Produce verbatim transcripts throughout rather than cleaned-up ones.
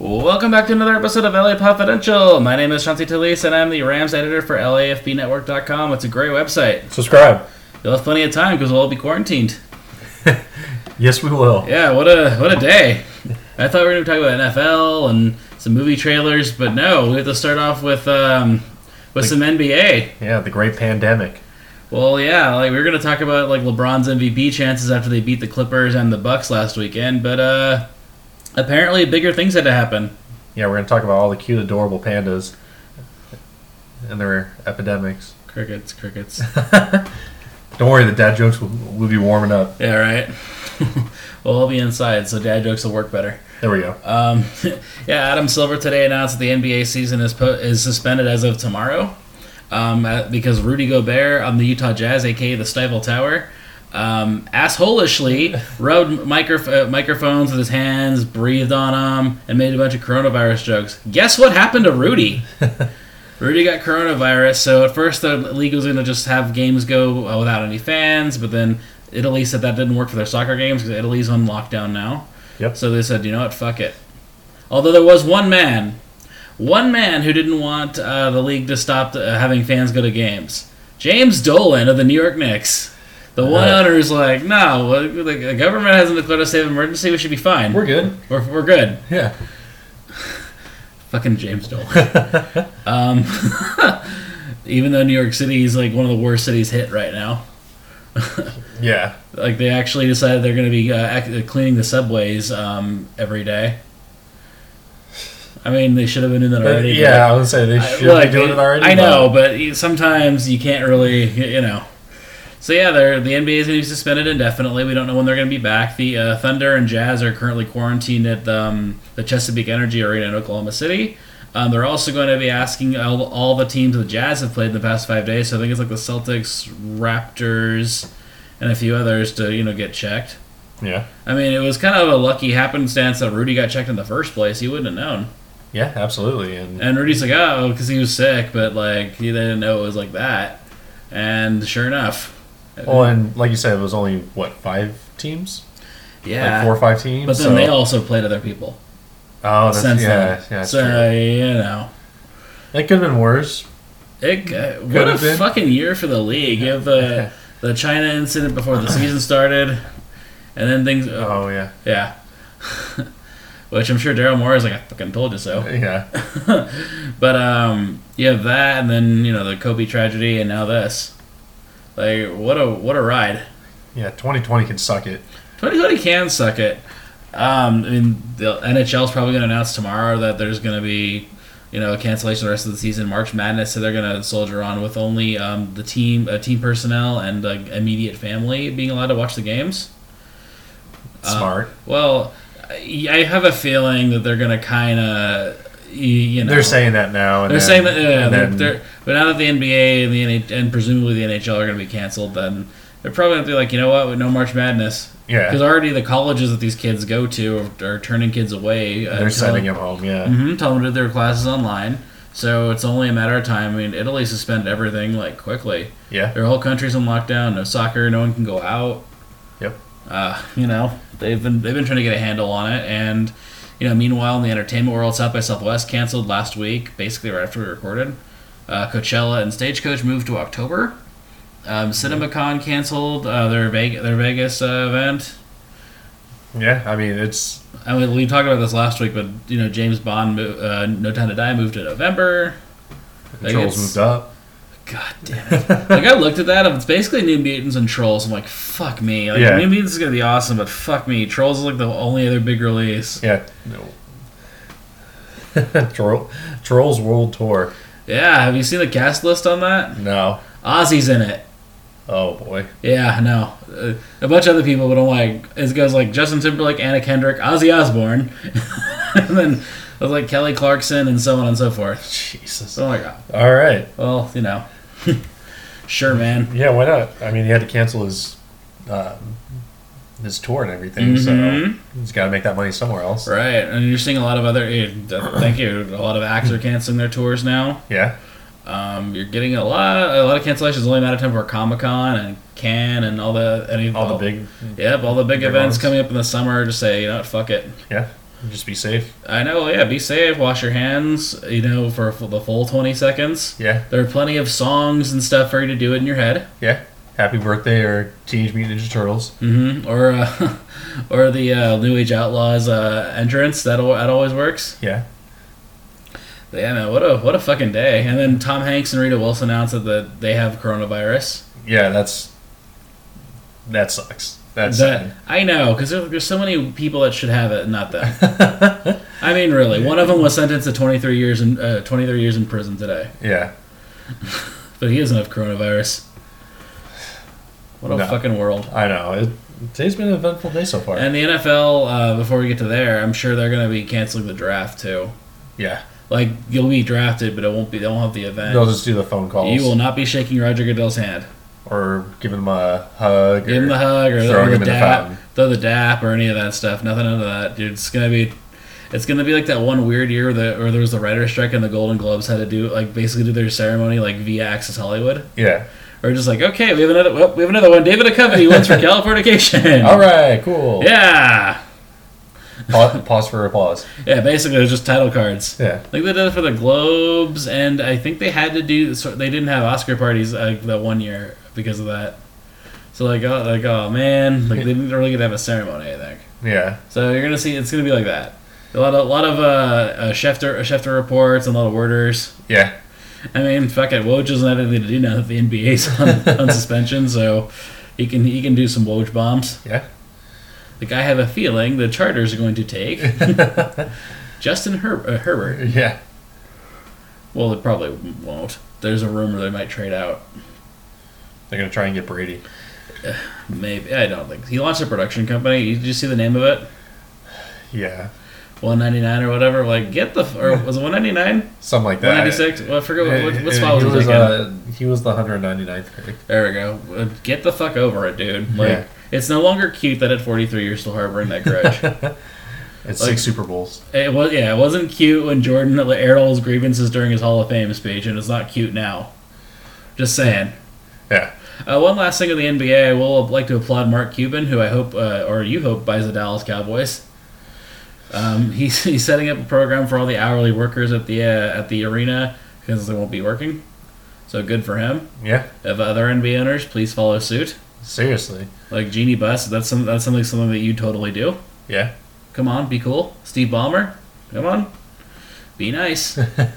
Welcome back to another episode of L A Confidential. My name is Shanti Talise, and I'm the Rams editor for L A F B network dot com. It's a great website. Subscribe. You'll have plenty of time because we'll all be quarantined. Yes, we will. Yeah, what a what a day. I thought we were going to talk about N F L and some movie trailers, but no, we have to start off with um, with The- some N B A. Yeah, the great pandemic. Well, yeah, like we were going to talk about like LeBron's M V P chances after they beat the Clippers and the Bucks last weekend, but uh, apparently bigger things had to happen. Yeah, we're going to talk about all the cute, adorable pandas and their epidemics. Crickets, crickets. Don't worry, the dad jokes will, will be warming up. Yeah, right. Well, I'll be inside, so dad jokes will work better. There we go. Um, yeah, Adam Silver today announced that the N B A season is po- is suspended as of tomorrow um, uh, because Rudy Gobert on the Utah Jazz, aka the Stifle Tower, um, assholishly rubbed micro- uh, microphones with his hands, breathed on them, and made a bunch of coronavirus jokes. Guess what happened to Rudy? Rudy got coronavirus, so at first the league was going to just have games go uh, without any fans, but then Italy said that didn't work for their soccer games because Italy's on lockdown now. Yep. So they said, you know what, fuck it. Although there was one man, one man who didn't want uh, the league to stop uh, having fans go to games. James Dolan of the New York Knicks. The one Uh. owner is like, no, the government hasn't declared a state of emergency, we should be fine. We're good. We're, we're good. Yeah. Fucking James Dolan. um, even though New York City is like one of the worst cities hit right now. Yeah. Like they actually decided they're going to be uh, ac- cleaning the subways um, every day. I mean, they should have been doing that But, already. yeah, I would say they but should I- like, be doing it already. I know, but you- sometimes you can't really, you know. So yeah, they're, the N B A is going to be suspended indefinitely. We don't know when they're going to be back. The uh, Thunder and Jazz are currently quarantined at the, um, the Chesapeake Energy Arena in Oklahoma City. Um, they're also going to be asking all, all the teams the Jazz have played in the past five days. So I think it's like the Celtics, Raptors, and a few others to, you know, get checked. Yeah. I mean, it was kind of a lucky happenstance that Rudy got checked in the first place. He wouldn't have known. Yeah, absolutely. And And Rudy's like, oh, because he was sick, but like he didn't know it was like that. And sure enough, well, and like you said, it was only what five teams? yeah, Like four or five teams. but then so- they also played other people Oh, that's since yeah, then. yeah. That's so true. you know, It could have been worse. it uh, what Could a have been. fucking year for the league. You have the the China incident before the season started, and then things. Oh yeah. Yeah. Which I'm sure Daryl Morey is like, I fucking told you so. Yeah. But um, you have that, and then you know the Kobe tragedy, and now this. Like, what a what a ride. Yeah. twenty twenty can suck it. twenty twenty can suck it. Um, I mean, the N H L is probably going to announce tomorrow that there's going to be, you know, a cancellation the rest of the season. March Madness, so they're going to soldier on with only um, the team, uh, team personnel, and uh, immediate family being allowed to watch the games. Uh, Smart. Well, I I have a feeling that they're going to kind of, you know, They're saying that now. And they're then, saying that, yeah, and they're, then- they're, but now that the N B A and the N H and presumably the N H L are going to be canceled, then they're probably going to be like, you know what, no March Madness. yeah. Because already the colleges that these kids go to are, are turning kids away. Uh, They're tell- sending him home. Yeah. Mhm, telling them to do their classes online. So it's only a matter of time. I mean, Italy suspended everything like quickly. Yeah. Their whole country's on lockdown. No soccer. No one can go out. Yep. Uh, you know, they've been they've been trying to get a handle on it, and you know, meanwhile in the entertainment world, South by Southwest canceled last week, basically right after we recorded. Uh, Coachella and Stagecoach moved to October. Um, CinemaCon canceled uh, their Vegas, their Vegas uh, event. Yeah. I mean, it's I mean, we talked about this last week, but you know, James Bond, mo- uh, No Time to Die moved to November. Like, Trolls it's- moved up. God damn it! Like I looked at that, and it's basically New Mutants and Trolls. I'm like, fuck me. Like Yeah. New Mutants is gonna be awesome, but fuck me, Trolls is like the only other big release. Yeah. No. Troll, Trolls World Tour. Yeah, have you seen the cast list on that? No. Ozzy's in it. Oh boy. Yeah, no, uh, a bunch of other people, but I'm like, it goes like Justin Timberlake, Anna Kendrick, Ozzy Osbourne, and then it was like Kelly Clarkson and so on and so forth. Jesus. So I'm like, oh, All right. well, you know, sure, man. Yeah. Why not? I mean, he had to cancel his um, his tour and everything, Mhm. so he's got to make that money somewhere else. Right, and you're seeing a lot of other. eh, Thank you. A lot of acts are canceling their tours now. Yeah. Um, you're getting a lot, a lot of cancellations. Only a matter of time for Comic Con and Cannes and all the any All the big. Yep, all the big big events ones. coming up in the summer. Just say, you know what, fuck it. Yeah. Just be safe. I know, yeah, be safe, wash your hands, you know, for, for the full twenty seconds. Yeah. There are plenty of songs and stuff for you to do it in your head. Yeah. Happy birthday or Teenage Mutant Ninja Turtles. Mm-hmm. Or, uh, or the uh, New Age Outlaws uh, entrance. That, al- that always works. Yeah. But yeah, man, what a what a fucking day. And then Tom Hanks and Rita Wilson announced that the, they have coronavirus. Yeah, that's... That sucks. That's that, I know, because there, there's so many people that should have it, and not them. I mean, really. One of them was sentenced to twenty-three years in uh, twenty-three years in prison today. Yeah. But he doesn't have coronavirus. What a No. fucking world. I know. It, today's been an eventful day so far. And the N F L, uh, before we get to there, I'm sure they're going to be canceling the draft, too. Yeah. Like, you'll be drafted, but it won't be. They won't have the event. They'll just do the phone calls. You will not be shaking Roger Goodell's hand. Or giving him a hug. Give him the hug, or, throwing or the him in the dap, fountain. throw the dap, or any of that stuff. Nothing of that, dude. It's gonna be, it's gonna be like that one weird year where, the, where there was the writer's strike and the Golden Globes had to do like basically do their ceremony like via Access Hollywood. Yeah. Or just like, okay, we have another, well, we have another one. David Duchovny wins for Californication. All right, cool. Yeah. Pause, pause for applause. Yeah, basically it was just title cards. Yeah. Like they did it for the Globes, and I think they had to do. So they didn't have Oscar parties uh, that one year because of that. So like, oh, like, oh man, like they didn't really get to have a ceremony, I think. Yeah. So you're gonna see it's gonna be like that. A lot of, a lot of uh, uh, Schefter, uh, Schefter reports and a lot of worders. Yeah. I mean, fuck it, Woj doesn't have anything to do now that the N B A's on, on suspension, so he can he can do some Woj bombs. Yeah. Like I have a feeling the Chargers are going to take Justin Her- uh, Herbert. Yeah. Well, it probably won't. There's a rumor they might trade out. They're going to try and get Brady. Maybe. I don't think. He launched a production company. Did you see the name of it? Yeah. one ninety-nine or whatever. Like, get the... Or was it one ninety-nine? Something like that. one ninety-six? Well, I forget what, what, what Uh, spot was he he was, taking. uh, he was the one hundred ninety-ninth pick. There we go. Uh, Get the fuck over it, dude. Like, Yeah. it's no longer cute that at forty-three you're still harboring that grudge. It's Like- six Super Bowls. It was, yeah, it wasn't cute when Jordan aired all his grievances during his Hall of Fame speech, and it's not cute now. Just saying. Yeah. Uh, one last thing of the N B A, I will like to applaud Mark Cuban, who I hope, uh, or you hope, buys the Dallas Cowboys. Um, he's he's setting up a program for all the hourly workers at the uh, at the arena because they won't be working. So good for him. Yeah. If other N B A owners, please follow suit. Seriously. Like Jeannie Buss, that's some that's something something that you totally do. Yeah. Come on, be cool. Steve Ballmer, come on, be nice.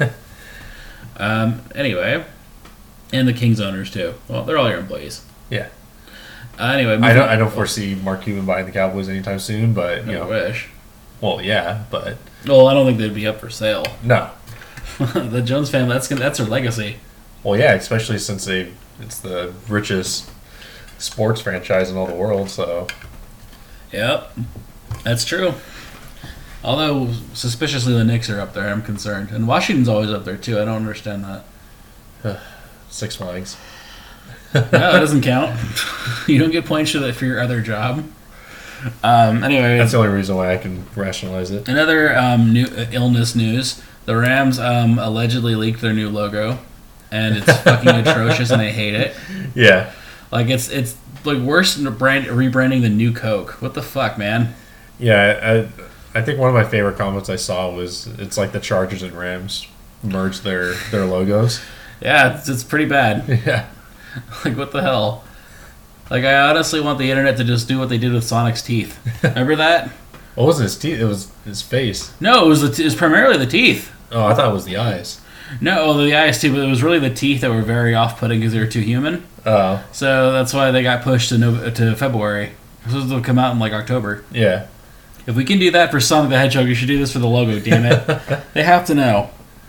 um, anyway, and the Kings owners too. Well, they're all your employees. Yeah. Uh, anyway, I moving- don't. I don't foresee Mark Cuban buying the Cowboys anytime soon. But you I know, wish. well, yeah, but Well, I don't think they'd be up for sale. no. The Jones family, that's gonna- that's their legacy. Well, yeah, especially since they it's the richest sports franchise in all the world. So Yep, that's true. Although suspiciously the Knicks are up there, I'm concerned, and Washington's always up there too. I don't understand that. Six Flags. No, that doesn't count. You don't get points for that for your other job. Um, anyway, That's the only reason why I can rationalize it. another um, new uh, illness news. The Rams um, allegedly leaked their new logo, and it's fucking atrocious, and I hate it. Yeah. Like it's it's like worse than brand rebranding the new Coke. What the fuck, man? Yeah, I, I think one of my favorite comments I saw was it's like the Chargers and Rams merged their, their logos. Yeah, it's, it's pretty bad. Yeah. Like what the hell? Like I honestly want the internet to just do what they did with Sonic's teeth. Remember that? What was his teeth? It was his face. No, it was the t- it was primarily the teeth. Oh, I thought it was the eyes. No, well, the eyes too, but it was really the teeth that were very off-putting because they were too human. Oh, So that's why they got pushed to no- to February. This will come out in like October. yeah. If we can do that for Sonic the Hedgehog, you should do this for the logo. Damn it! They have to know.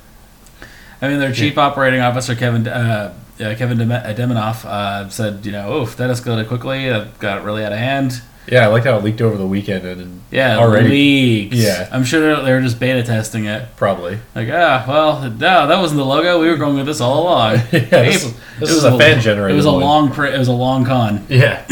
I mean, their chief operating officer Kevin uh, uh, Kevin Dem- uh, Deminoff uh, said, you know, oof, that escalated quickly. It got really out of hand. Yeah, I like how it leaked over the weekend and Yeah, already leaked. Yeah. I'm sure they were just beta testing it. probably. Like, ah, well, no, that wasn't the logo. We were going with this all along. Yeah, this, is- this It is was a fan generated. It was a one. long. Pr- it was a long con. Yeah.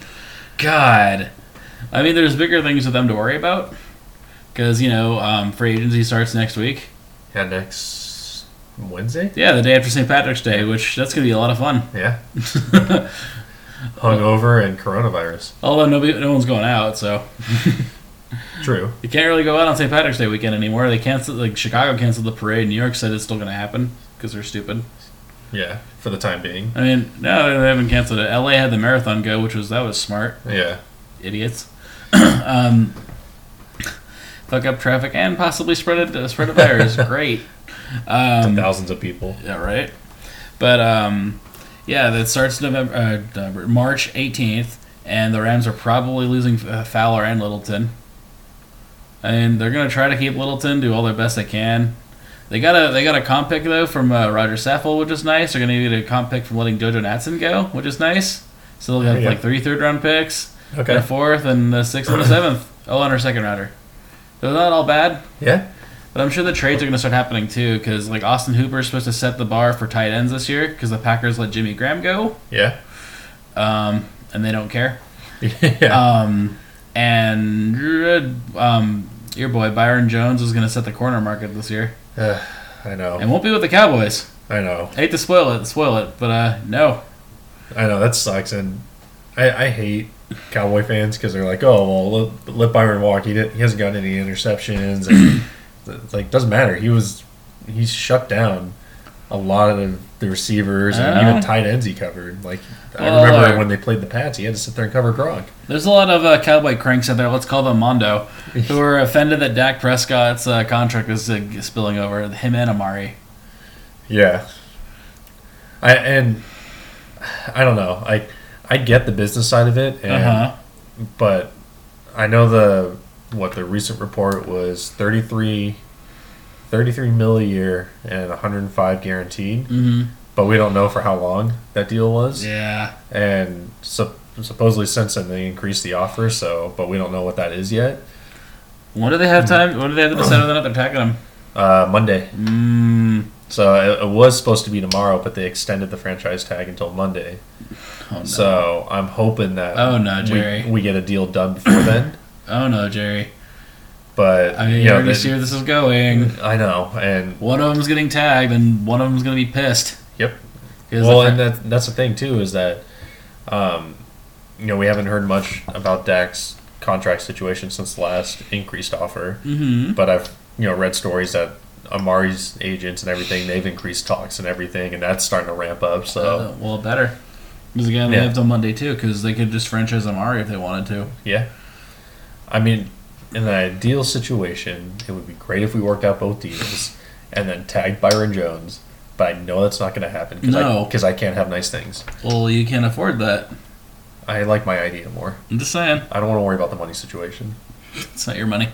God, I mean, there's bigger things for them to worry about. Because you know, um, free agency starts next week. Yeah, next Wednesday. Yeah, the day after Saint Patrick's Day, which that's gonna be a lot of fun. Yeah. Hungover and coronavirus. Although nobody, no one's going out, so True. You can't really go out on Saint Patrick's Day weekend anymore. They canceled, like Chicago canceled the parade. New York said it's still going to happen because they're stupid. Yeah, for the time being. I mean, no, they haven't canceled it. L A had the marathon go, which was that was smart. Yeah. Idiots. um, fuck up traffic and possibly spread it spread a virus. Great. Um, to thousands of people. Yeah, right. But um, yeah, that starts November, uh, November March eighteenth, and the Rams are probably losing uh, Fowler and Littleton. And they're gonna try to keep Littleton, do all their best they can. They got a they got a comp pick though from uh, Roger Saffold, which is nice. They're gonna get a comp pick from letting JoJo Natson go, which is nice. So they'll have yeah. like three third round picks, Okay. and a fourth, and a sixth and a seventh. Oh, and our second rounder. So not all bad. Yeah. But I'm sure the trades are gonna start happening too, because like Austin Hooper is supposed to set the bar for tight ends this year, because the Packers let Jimmy Graham go. Yeah. Um, and they don't care. yeah. Um, and um, your boy Byron Jones is gonna set the corner market this year. Uh, I know. And won't be with the Cowboys. I know. I hate to spoil it, spoil it, but uh, no. I know that sucks, and I, I hate Cowboy fans because they're like, oh well, let, let Byron walk. He did, he hasn't gotten any interceptions, and it's like doesn't matter. He was he's shut down a lot of the receivers and I know. even tight ends he covered. Like Well, I remember uh, when they played the Pats, he had to sit there and cover Gronk. There's a lot of uh, Cowboy cranks out there. Let's call them Mondo, who are offended that Dak Prescott's uh, contract is uh, spilling over him and Amari. Yeah. I and I don't know. I I get the business side of it, and, Uh-huh. but I know the what the recent report was thirty-three, thirty-three mil a year and one hundred five guaranteed. Mm-hmm. But we don't know for how long that deal was. Yeah. And sup- supposedly since then they increased the offer. So, but we don't know what that is yet. When do they have time? When do they have to decide whether or not they're tagging him? Uh, Monday. Mm. So it, it was supposed to be tomorrow, but they extended the franchise tag until Monday. Oh, no. So I'm hoping that Oh, no, Jerry. we, we get a deal done before then. Oh, no, Jerry. But I mean, you you know, already the- see where this is going. I know, and One of them's getting tagged, and one of them's going to be pissed. yep. 'Cause Well, the and fr- that, that's the thing too is that, um, you know, we haven't heard much about Dak's contract situation since the last increased offer. Mhm. But I've you know read stories that Amari's agents and everything they've increased talks and everything, and that's starting to ramp up. So Uh, well, better. Because again, they Yeah. have till Monday too, because they could just franchise Amari if they wanted to. yeah, I mean, in an ideal situation, it would be great if we worked out both deals and then tagged Byron Jones. But I know that's not going to happen because No. I, 'cause I can't have nice things. Well, you can't afford that. I like my idea more. I'm just saying. I don't want to worry about the money situation. It's not your money.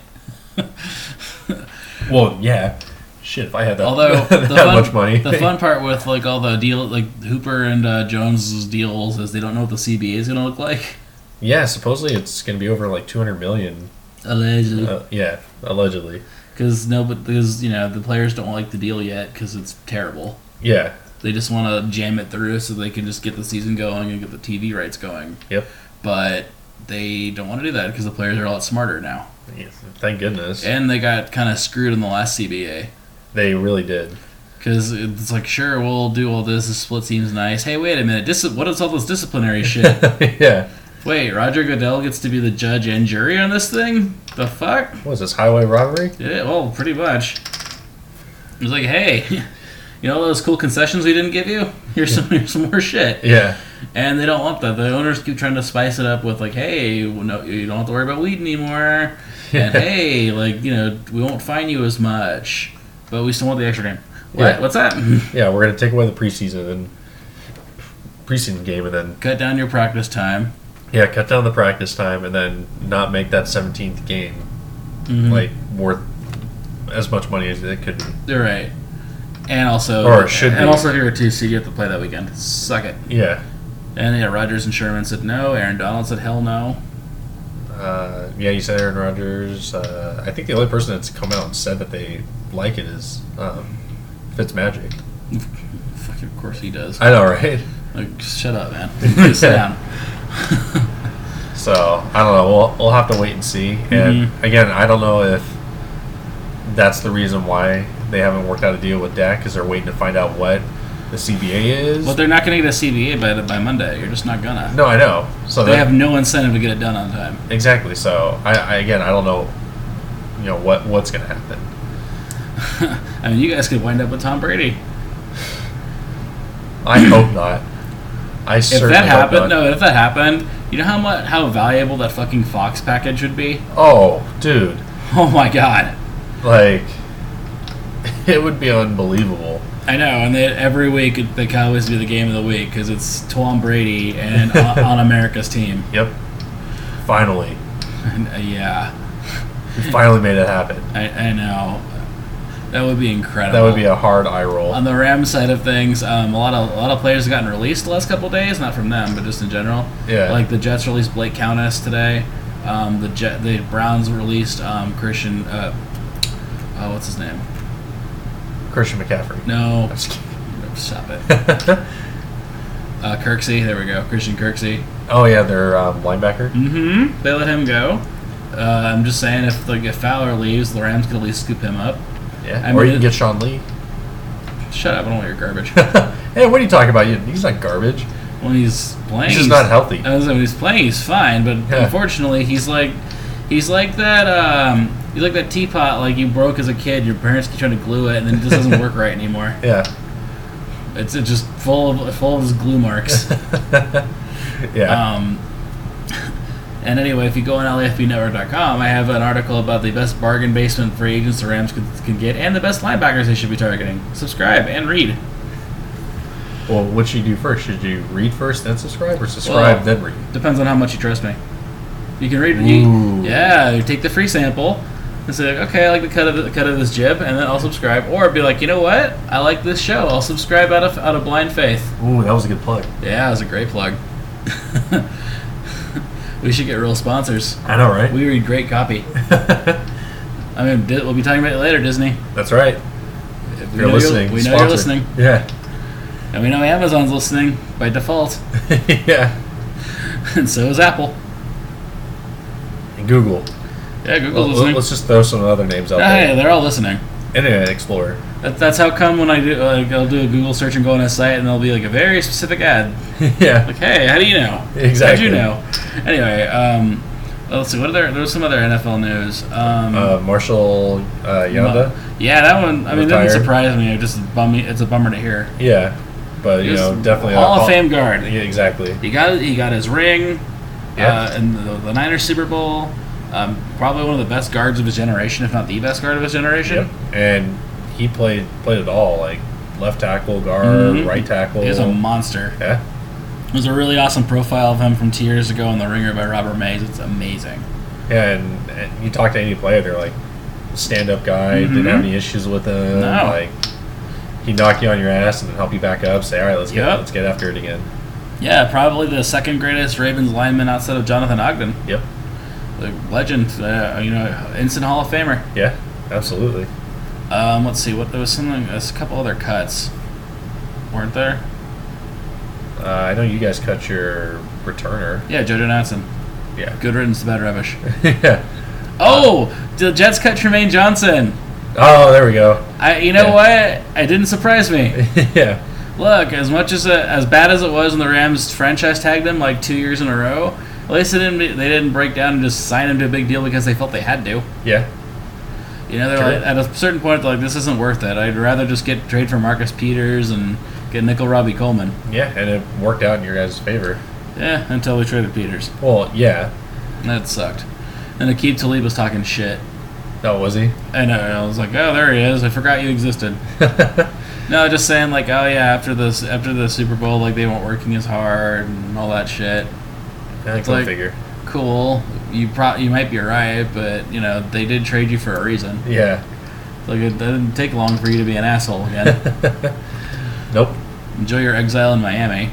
Well, yeah. Shit, if I had that, Although that the fun, much money. the fun part with like all the deal, like Hooper and uh, Jones's deals, is they don't know what the C B A is going to look like. Yeah, supposedly it's going to be over like two hundred million. Allegedly, Uh, yeah, allegedly. because no, but because you know the players don't like the deal yet because it's terrible. Yeah. They just want to jam it through so they can just get the season going and get the T V rights going. Yep. But they don't want to do that because the players are a lot smarter now, Yeah, thank goodness. and they got kind of screwed in the last C B A. They really did. Because it's like, sure, we'll do all this. The split seems nice. Hey, wait a minute. Dis- what is all this disciplinary shit? Yeah. Wait, Roger Goodell gets to be the judge and jury on this thing? The fuck? What is this, highway robbery? Yeah, well, pretty much. It was like, hey, you know those cool concessions we didn't give you? Here's some, here's some more shit. Yeah. And they don't want that. The owners keep trying to spice it up with like, hey, no, you don't have to worry about weed anymore. And hey, like, you know, we won't fine you as much, but we still want the extra game. What? Yeah. What's that? Yeah, we're going to take away the preseason and preseason game and then, Cut down your practice time. yeah, cut down the practice time and then not make that seventeenth game, Mhm. like, worth as much money as it could be. You're right. And also, Or it should and be. also if you're a two seed, you have to play that weekend. Suck it. Yeah. And yeah, Rogers and Sherman said no. Aaron Donald said hell no. Uh, yeah, you said Aaron Rodgers. Uh, I think the only person that's come out and said that they like it is um, Fitzmagic. Fuck, of course he does. I know, right? Like, shut up, man. Just sit down. So I don't know. We'll we'll have to wait and see. And Mhm. again, I don't know if that's the reason why they haven't worked out a deal with Dak because they're waiting to find out what the C B A is. Well, they're not going to get a C B A by by Monday. You're just not gonna. No, I know. So they that, have no incentive to get it done on time. Exactly. So I, I again, I don't know. You know what what's going to happen. I mean, you guys could wind up with Tom Brady. I hope not. I If certainly that hope happened, not. no, if that happened, you know how much how valuable that fucking Fox package would be? Oh, dude. Oh my god. Like, it would be unbelievable. I know, and they, every week the Cowboys do the game of the week because it's Tom Brady and on, on America's team. Yep. Finally. And, uh, yeah, We finally made it happen. I, I know. That would be incredible. That would be a hard eye roll. On the Rams side of things, um, a lot of a lot of players have gotten released the last couple of days. Not from them, but just in general. Yeah. Like the Jets released Blake Countess today. Um, the Jet, the Browns released um, Christian. Uh, oh, what's his name? Christian McCaffrey. No, I'm just kidding. stop it. uh, Kirksey. There we go. Christian Kirksey. Oh, yeah, their um, linebacker. Mm-hmm. They let him go. Uh, I'm just saying, if like if Fowler leaves, the Rams could at least scoop him up. Yeah. I or mean, you can it- get Sean Lee. Shut up! I don't want your garbage. Hey, what are you talking about? You- He's not garbage. When he's playing, He's just not healthy. I was like, when he's playing, he's fine, but Yeah. unfortunately, he's like, he's like that. Um, he's like that teapot, like you broke as a kid. Your parents keep trying to glue it, and then it just doesn't work right anymore. Yeah. It's, it's just full of full of his glue marks. Yeah. Um, and anyway, if you go on L A F B network dot com, I have an article about the best bargain basement free agents the Rams can, can get and the best linebackers they should be targeting. Subscribe and read. Well, what should you do first? Should you read first, then subscribe, or subscribe, Well, then read? Depends on how much you trust me. You can read. Ooh. You, yeah, you take the free sample and say, okay, I like the cut of the cut of this jib, and then I'll subscribe. Or be like, you know what? I like this show. I'll subscribe out of out of blind faith. Ooh, that was a good plug. Yeah, it was a great plug. We should get real sponsors. I know, right? We read great copy. I mean, Di- we'll be talking about it later, Disney. That's right. If If we you're know listening, we know you're sponsor. listening, Yeah. and we know Amazon's listening by default, Yeah. and so is Apple. And Google. Yeah, Google's Well, listening. let's just throw some other names out Ah, there. hey, they're all listening. Internet Explorer. That, that's how come when I do, like, I'll do a Google search and go on a site, and there'll be like a very specific ad. Yeah. Like, hey, how do you know? Exactly. How'd you know? Anyway, um, let's see. What other? There was some other N F L news. Um, Uh, Marshall uh, Yanda. yeah, that one. I mean, it Retired. didn't surprise me. It just bum me. It's a bummer to hear. Yeah. But, you He was know, definitely. a Hall of Hall- Fame guard. Yeah, exactly. He got he got his ring. Yeah. Uh, in the, the Niners Super Bowl. Um, probably one of the best guards of his generation, if not the best guard of his generation. Yep. And he played played it all, like left tackle, guard, Mhm. right tackle. He's a monster. Yeah. There's a really awesome profile of him from two years ago in The Ringer by Robert Mays. It's amazing. Yeah, and, and you talk to any player, they're like, stand up guy, Mhm. didn't have any issues with him. No. Like, he knock you on your ass and then help you back up. Say, all right, let's get Yep. let's get after it again. Yeah, probably the second greatest Ravens lineman outside of Jonathan Ogden. Yep. The legend, uh, you know, instant Hall of Famer. Yeah, absolutely. Um, let's see, what there was something, there's a couple other cuts, weren't there? Uh, I know you guys cut your returner. Yeah, JoJo Natson. Yeah. Good riddance to bad rubbish. Yeah. Oh, the Jets cut Tremaine Johnson. Oh, there we go. I, you know Yeah. what? It didn't surprise me. Yeah. Look, as much as a, as bad as it was when the Rams franchise tagged him like two years in a row, at least they didn't they didn't break down and just sign him to a big deal because they felt they had to. Yeah. You know, they're True. like, at a certain point, they're like, this isn't worth it. I'd rather just get trade for Marcus Peters and get Nickel Robbie Coleman. Yeah, and it worked out in your guys' favor. Yeah, until we traded Peters. Well, yeah. That sucked. And Aqib Talib was talking shit. Oh, was he? I know. I was like, oh, there he is. I forgot you existed. No, just saying like, oh yeah, after this, after the Super Bowl, like they weren't working as hard and all that shit. I It's can like- figure. Cool. You pro- you might be right, but you know they did trade you for a reason. Yeah. Like it didn't take long for you to be an asshole again. Nope. Enjoy your exile in Miami.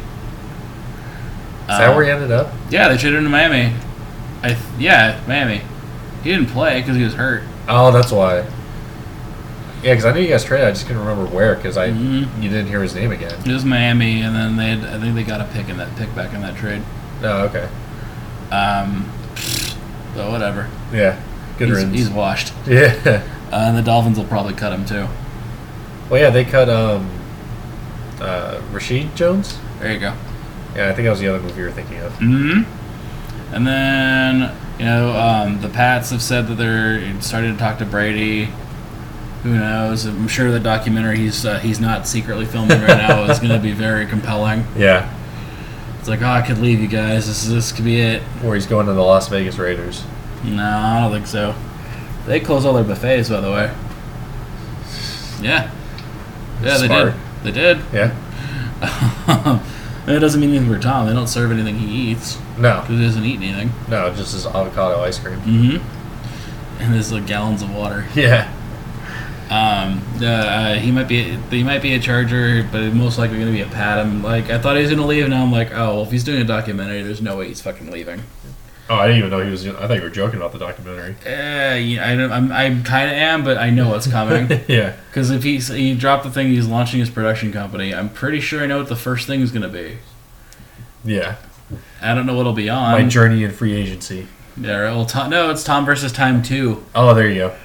Is that where he ended up? Yeah, they traded him to Miami. I th- yeah, Miami. He didn't play because he was hurt. Oh, that's why. Yeah, because I knew you guys traded. I just couldn't remember where because I Mhm. you didn't hear his name again. It was Miami, and then they had, I think they got a pick in that pick back in that trade. Oh, okay. Um, so whatever. Yeah. Good he's, riddance. he's washed. Yeah. Uh, and the Dolphins will probably cut him too. Well, yeah, they cut um, uh, Rashid Jones. There you go. Yeah, I think that was the other movie you were thinking of. Mm-hmm. And then, you know, um, the Pats have said that they're starting to talk to Brady. Who knows? I'm sure the documentary he's uh, he's not secretly filming right now is going to be very compelling. Yeah. It's like, oh, I could leave you guys. This this could be it. Or he's going to the Las Vegas Raiders. No, I don't think so. They close all their buffets, by the way. Yeah. Yeah, they Smart. did. They did. Yeah. That doesn't mean anything for Tom. They don't serve anything he eats. No. Because he doesn't eat anything. No, just his avocado ice cream. Mm-hmm. And his like, gallons of water. Yeah. Um, uh, he might be he might be a Charger, but he's most likely going to be a Pat. I'm like, I thought he was going to leave, and now I'm like, oh, well, if he's doing a documentary, there's no way he's fucking leaving. Oh, I didn't even know he was. I thought you were joking about the documentary. Uh, yeah, I don't, I'm, I kind of am, but I know what's coming. Yeah. Because if he's, he dropped the thing, he's launching his production company. I'm pretty sure I know what the first thing is going to be. Yeah. I don't know what it'll be on. My journey in free agency. Yeah, right, well, Tom, no, it's Tom versus Time two. Oh, there you go.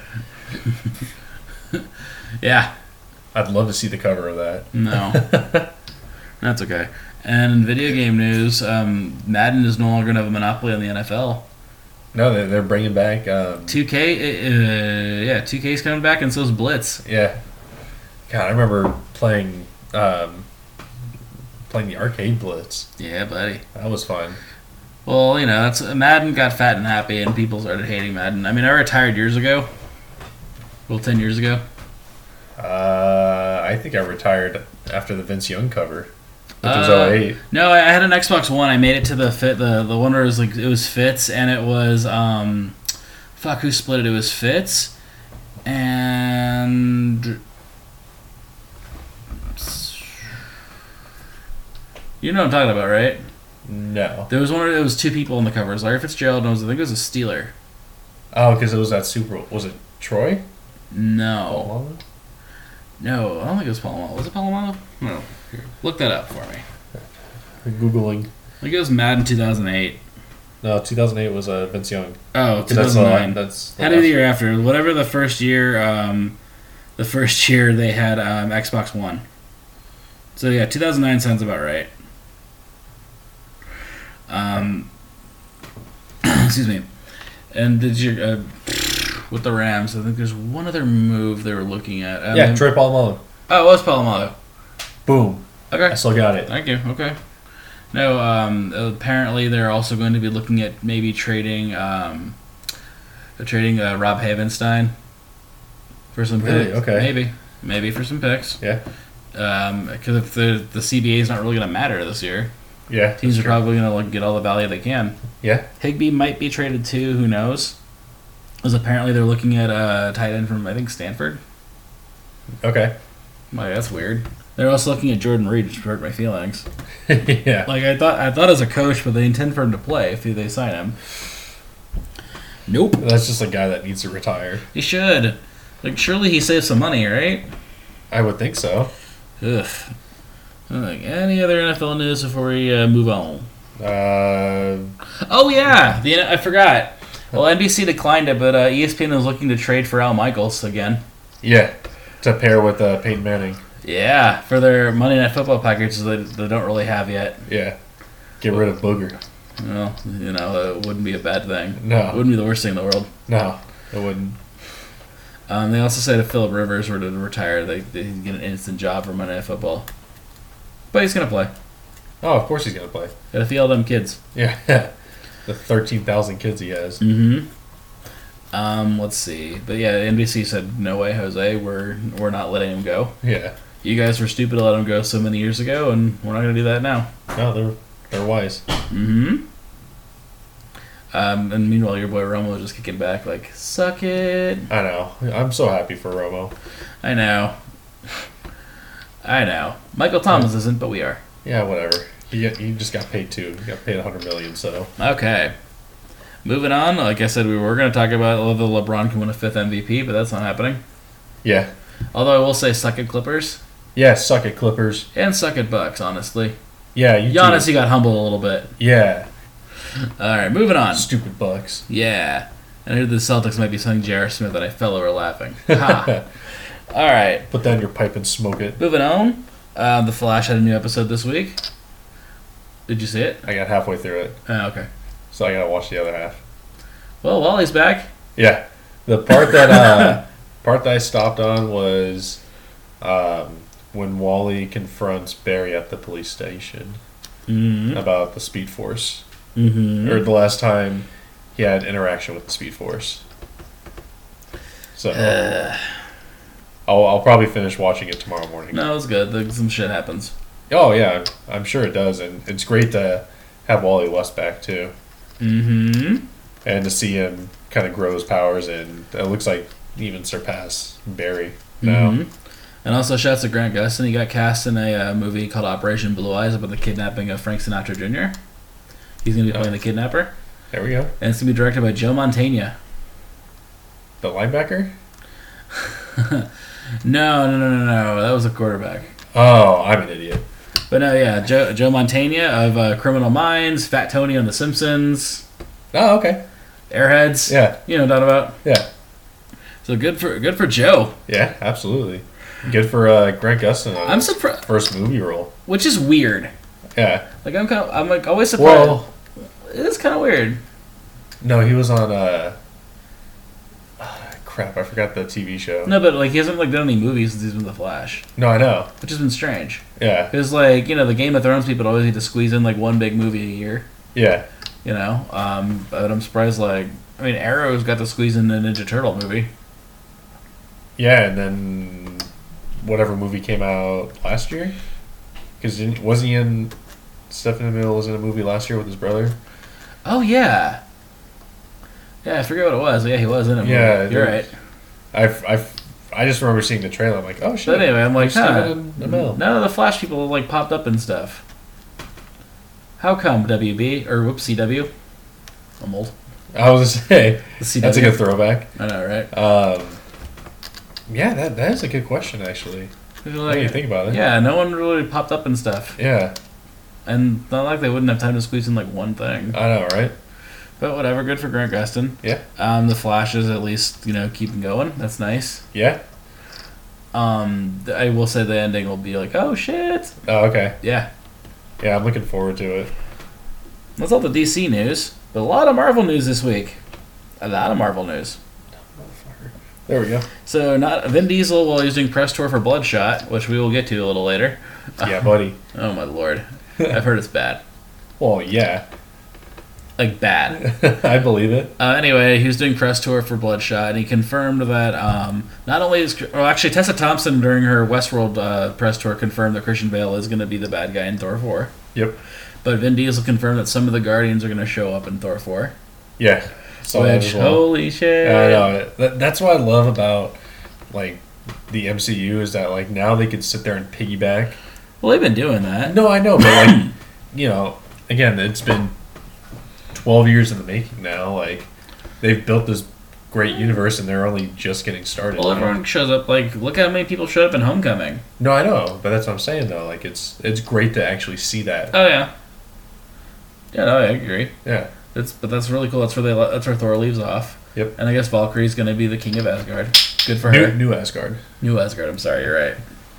Yeah. I'd love to see the cover of that. No. That's okay. And in video game news, um, Madden is no longer going to have a monopoly on the N F L. No, they're, they're bringing back. Um, two K, uh, yeah, two K is coming back, and so is Blitz. Yeah. God, I remember playing um, playing the arcade Blitz. Yeah, buddy. That was fun. Well, you know, that's Madden got fat and happy, and people started hating Madden. I mean, I retired years ago. Well, ten years ago. Uh, I think I retired after the Vince Young cover, which was Uh, oh eight. No, I had an Xbox One. I made it to the fit the the one where it was like it was Fitz, and it was um, fuck, who split it? It was Fitz, and you know what I'm talking about, right? No. There was one where it was two people on the cover. It was Larry Fitzgerald, and it was, I think it was a Steeler. Oh, because it was that Super Bowl. Was it Troy? No, Palomalo? no, I don't think it was Palomalo. Was it Palomalo? No. Here, look that up for me. Googling. I think it was Madden two thousand eight. No, two thousand eight was uh, Vince Young. Oh, 'Cause that's two thousand nine. the, that's the Had to be the last- year after. Whatever the first year, um, the first year they had um, Xbox One. So yeah, two thousand nine sounds about right. Um, excuse me. And did you uh, with the Rams? I think there's one other move they were looking at. Um, Yeah, Troy Polamalu. Oh, it was Palomalo. Boom. Okay. I still got it. Thank you. Okay. No, um, apparently they're also going to be looking at maybe trading, um, trading uh, Rob Havenstein for some Really? picks. Okay. Maybe, maybe for some picks. Yeah. Because if the the C B A is not really going to matter this year, Yeah. teams that's are true. probably going to like, get all the value they can. Yeah. Higbee might be traded too. Who knows? Because apparently they're looking at a tight end from I think Stanford. Okay. Like that's weird. They're also looking at Jordan Reed, which hurt my feelings. Yeah. Like I thought, I thought as a coach, but they intend for him to play if they sign him. Nope, That's just a guy that needs to retire. he should. Like surely he saves some money, right? I would think so. Ugh. Like any other N F L news before we uh, move on? Uh, Oh yeah, the I forgot. Well, N B C declined it, but uh, E S P N is looking to trade for Al Michaels again. yeah. To pair with uh, Peyton Manning. Yeah, for their Monday Night Football packages that they don't really have yet. Yeah. Get rid of Booger. Well, you know, it wouldn't be a bad thing. It No. wouldn't be the worst thing in the world. No. It wouldn't. Um, they also said if Philip Rivers were to retire, they they'd get an instant job for Monday Night Football. But he's gonna play. Oh, of course he's going to play. Gotta feed all them kids. Yeah. The thirteen thousand kids he has. Mm-hmm. Um, let's see. But yeah, N B C said, no way, Jose, we're we're not letting him go. Yeah. You guys were stupid to let him go so many years ago, and we're not gonna do that now. No, they're they're wise. Mm-hmm. Um, and meanwhile, your boy Romo is just kicking back like, suck it. I know. I'm so happy for Romo. I know. I know. Michael Thomas isn't, but we are. Yeah, whatever. He he just got paid too. He got paid a hundred million. So Okay. Moving on, like I said, we were going to talk about whether LeBron can win a fifth M V P, but that's not happening. yeah, Although I will say suck at Clippers yeah. Suck it, Clippers. and suck at Bucks, honestly. Yeah, you Giannis, too. he got humbled a little bit. Yeah, All right, moving on. stupid Bucks. Yeah. And I heard the Celtics might be selling J R. Smith, and I fell over laughing. Ha. All right, Put that in your pipe and smoke it. moving on. Uh, the Flash had a new episode this week. Did you see it? I got halfway through it, Oh, okay. so I gotta watch the other half. Well, Wally's back. Yeah, the part that uh, part that I stopped on was um, when Wally confronts Barry at the police station Mm-hmm. about the Speed Force, Mm-hmm. or the last time he had interaction with the Speed Force. So Uh, I'll, I'll probably finish watching it tomorrow morning. no, it's good. Like, some shit happens. Oh yeah, I'm sure it does, and it's great to have Wally West back too, Mm-hmm. and to see him kind of grow his powers, and it looks like even surpass Barry now. Mhm. And also, shouts to Grant Gustin. He got cast in a uh, movie called Operation Blue Eyes about the kidnapping of Frank Sinatra Junior He's going to be Oh. playing the kidnapper. There we go. And it's going to be directed by Joe Mantegna. The linebacker. No, no, no, no, no. That was a quarterback. Oh, I'm an idiot. But no, yeah. Joe, Joe Mantegna of uh, Criminal Minds, Fat Tony on The Simpsons, Oh, okay. Airheads. Yeah, You know what I'm talking about. yeah, So good for good for Joe. yeah. Absolutely. Good for uh, Grant Gustin on I'm his surprised. first movie role. Which is weird. Yeah. Like, I'm kind of, I'm like always surprised. Well, It is kind of weird. no, he was on. Uh, ah, crap, I forgot the T V show. No, but like he hasn't like done any movies since he's been The Flash, No, I know. which has been strange. Yeah, Because, like, you know, the Game of Thrones people always need to squeeze in, like, one big movie a year, yeah, you know? Um, but I'm surprised, like, I mean, Arrow's got to squeeze in a Ninja Turtle movie. yeah. And then whatever movie came out last year, because wasn't he in? Stephen Amell was in a movie last year with his brother. Oh, yeah. Yeah, I forget what it was. Yeah, he was in it. Yeah, You're there- right. I, I, I just remember seeing the trailer. I'm like, oh shit. But anyway, I'm like, There's huh, Stephen Amell. none of the Flash people, like, popped up and stuff. How come, W B? Or, whoops, C W? I'm old. I was gonna say The C W. that's a good throwback. I know, right? Um, yeah, that that is a good question actually. Like, What do you think about it? yeah, no one really popped up and stuff. Yeah, And not like they wouldn't have time to squeeze in, like, one thing. I know, right? But whatever, good for Grant Gustin. Yeah, Um, the Flash is at least, you know, keeping going. That's nice. yeah. Um, th- I will say the ending will be like, oh shit. Oh, okay. Yeah. Yeah, I'm looking forward to it. That's all the D C news. But a lot of Marvel news this week. A lot of Marvel news. There we go. So, not Vin Diesel while he's doing press tour for Bloodshot, which we will get to a little later. Yeah, buddy. Oh my lord. I've heard it's bad. Well, yeah, Like, bad. I believe it. Uh, anyway, he was doing press tour for Bloodshot, and he confirmed that um, not only is... Well, actually, Tessa Thompson, during her Westworld uh, press tour, confirmed that Christian Bale is going to be the bad guy in Thor four. Yep. But Vin Diesel confirmed that some of the Guardians are going to show up in Thor four. Yeah. Saw that Which, as well. holy shit. Yeah, I know. That, that's what I love about like the M C U is that like now they could sit there and piggyback. Well, they've been doing that. No, I know, but like you know, again, it's been twelve years in the making now. Like they've built this great universe, and they're only just getting started. Well, now. everyone shows up. Like, look how many people showed up in Homecoming. No, I know, but that's what I'm saying though. Like it's it's great to actually see that. Oh, yeah. Yeah, no, I agree. Yeah. That's, but that's really cool. That's where, they, le- that's where Thor leaves off. Yep. And I guess Valkyrie's going to be the king of Asgard. Good for New, her. new Asgard. New Asgard. I'm sorry, you're right.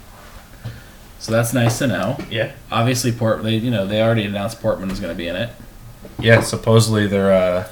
So that's nice to know. Yeah. Obviously, Port. They, you know, they already announced Portman is going to be in it. Yeah. Supposedly they're uh,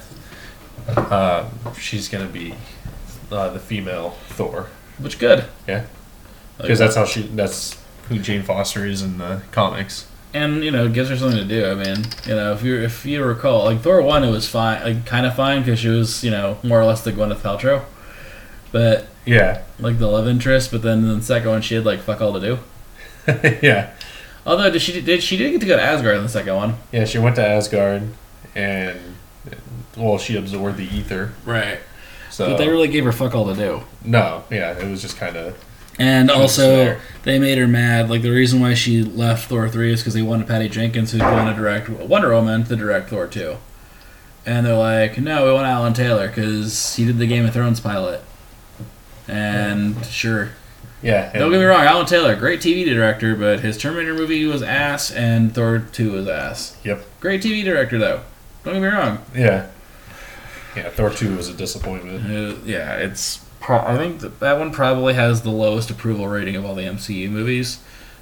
uh she's gonna be uh, the female Thor. Which good. Yeah. Like, Because that's how she. That's who Jane Foster is in the comics. and you know, it gives her something to do. I mean, you know, if you if you recall, like Thor one, it was fine, like kind of fine because she was, you know, more or less the Gwyneth Paltrow. But Yeah. like the love interest, but then in the second one, she had like fuck all to do. Yeah. Although did she did she did get to go to Asgard in the second one? Yeah. She went to Asgard, and well, she absorbed the ether. Right. So But they really gave her fuck all to do. no. Yeah. It was just kind of. And She was also, there. they made her mad. Like, the reason why she left Thor three is because they wanted Patty Jenkins, who's going to direct Wonder Woman, to direct Thor two. And they're like, no, we want Alan Taylor, because he did the Game of Thrones pilot. And, sure. Yeah. Don't and- get me wrong, Alan Taylor, great T V director, but his Terminator movie was ass, and Thor two was ass. Yep. Great T V director, though. Don't get me wrong. Yeah. Yeah. Thor two was a disappointment. Uh, yeah, it's... Pro- I think that, that one probably has the lowest approval rating of all the M C U movies.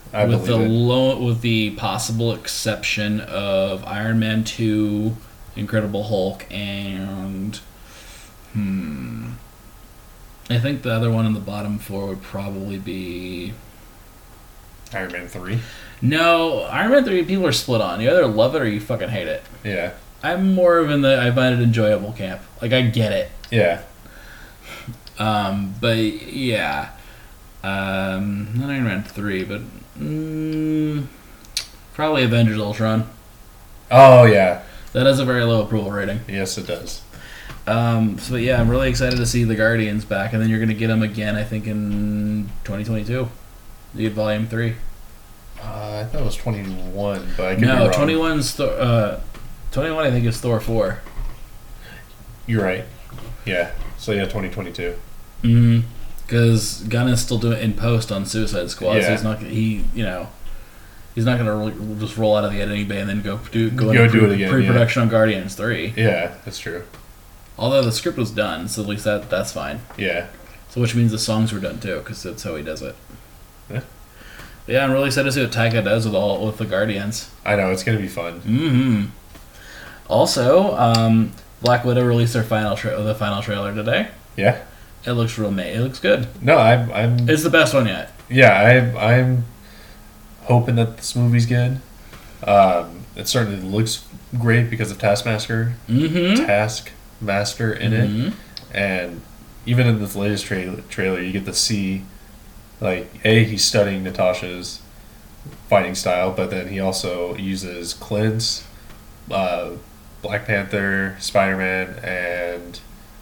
I with the believe it. low, with the possible exception of Iron Man two, Incredible Hulk, and hmm, I think the other one in the bottom four would probably be Iron Man three. no Iron Man three. People are split on. You either love it or you fucking hate it. Yeah. I'm more of in the I find it enjoyable camp. Like I get it. Yeah. Um, but yeah, um, not Iron Man three, but mm, probably Avengers Ultron. Oh yeah. That has a very low approval rating. Yes, it does. Um, so yeah, I'm really excited to see the Guardians back, and then you're gonna get them again. I think in twenty twenty-two, you get Volume three. Uh, I thought it was twenty-one, but I could be No, wrong. twenty-one's Thor, uh, twenty-one. I think is Thor four. You're right. Yeah. So yeah, twenty twenty-two. Mm-hmm. Because Gunn is still doing it in post on Suicide Squad. So Yeah. he's not. He you know. He's not gonna roll, just roll out of the editing bay and then go do go, Go into do pre- it again, pre-production on Guardians three. Yeah, that's true. Although the script was done, so at least that that's fine. Yeah. So which means the songs were done too, because that's how he does it. Yeah. Yeah, I'm really excited to see what Taika does with all with the Guardians. I know it's gonna be fun. Mm-hmm. Also, um, Black Widow released their final tra- the final trailer today. Yeah. It looks real, mate. It looks good. No, I'm. I'm. It's the best one yet. Yeah, I'm. I'm hoping that this movie's good. Um, it certainly looks great because of Taskmaster. Mm-hmm. Taskmaster in Mhm. it, and even in this latest tra- trailer, you get to see, like, a he's studying Natasha's fighting style, but then he also uses Clint's, uh, Black Panther, Spider Man, and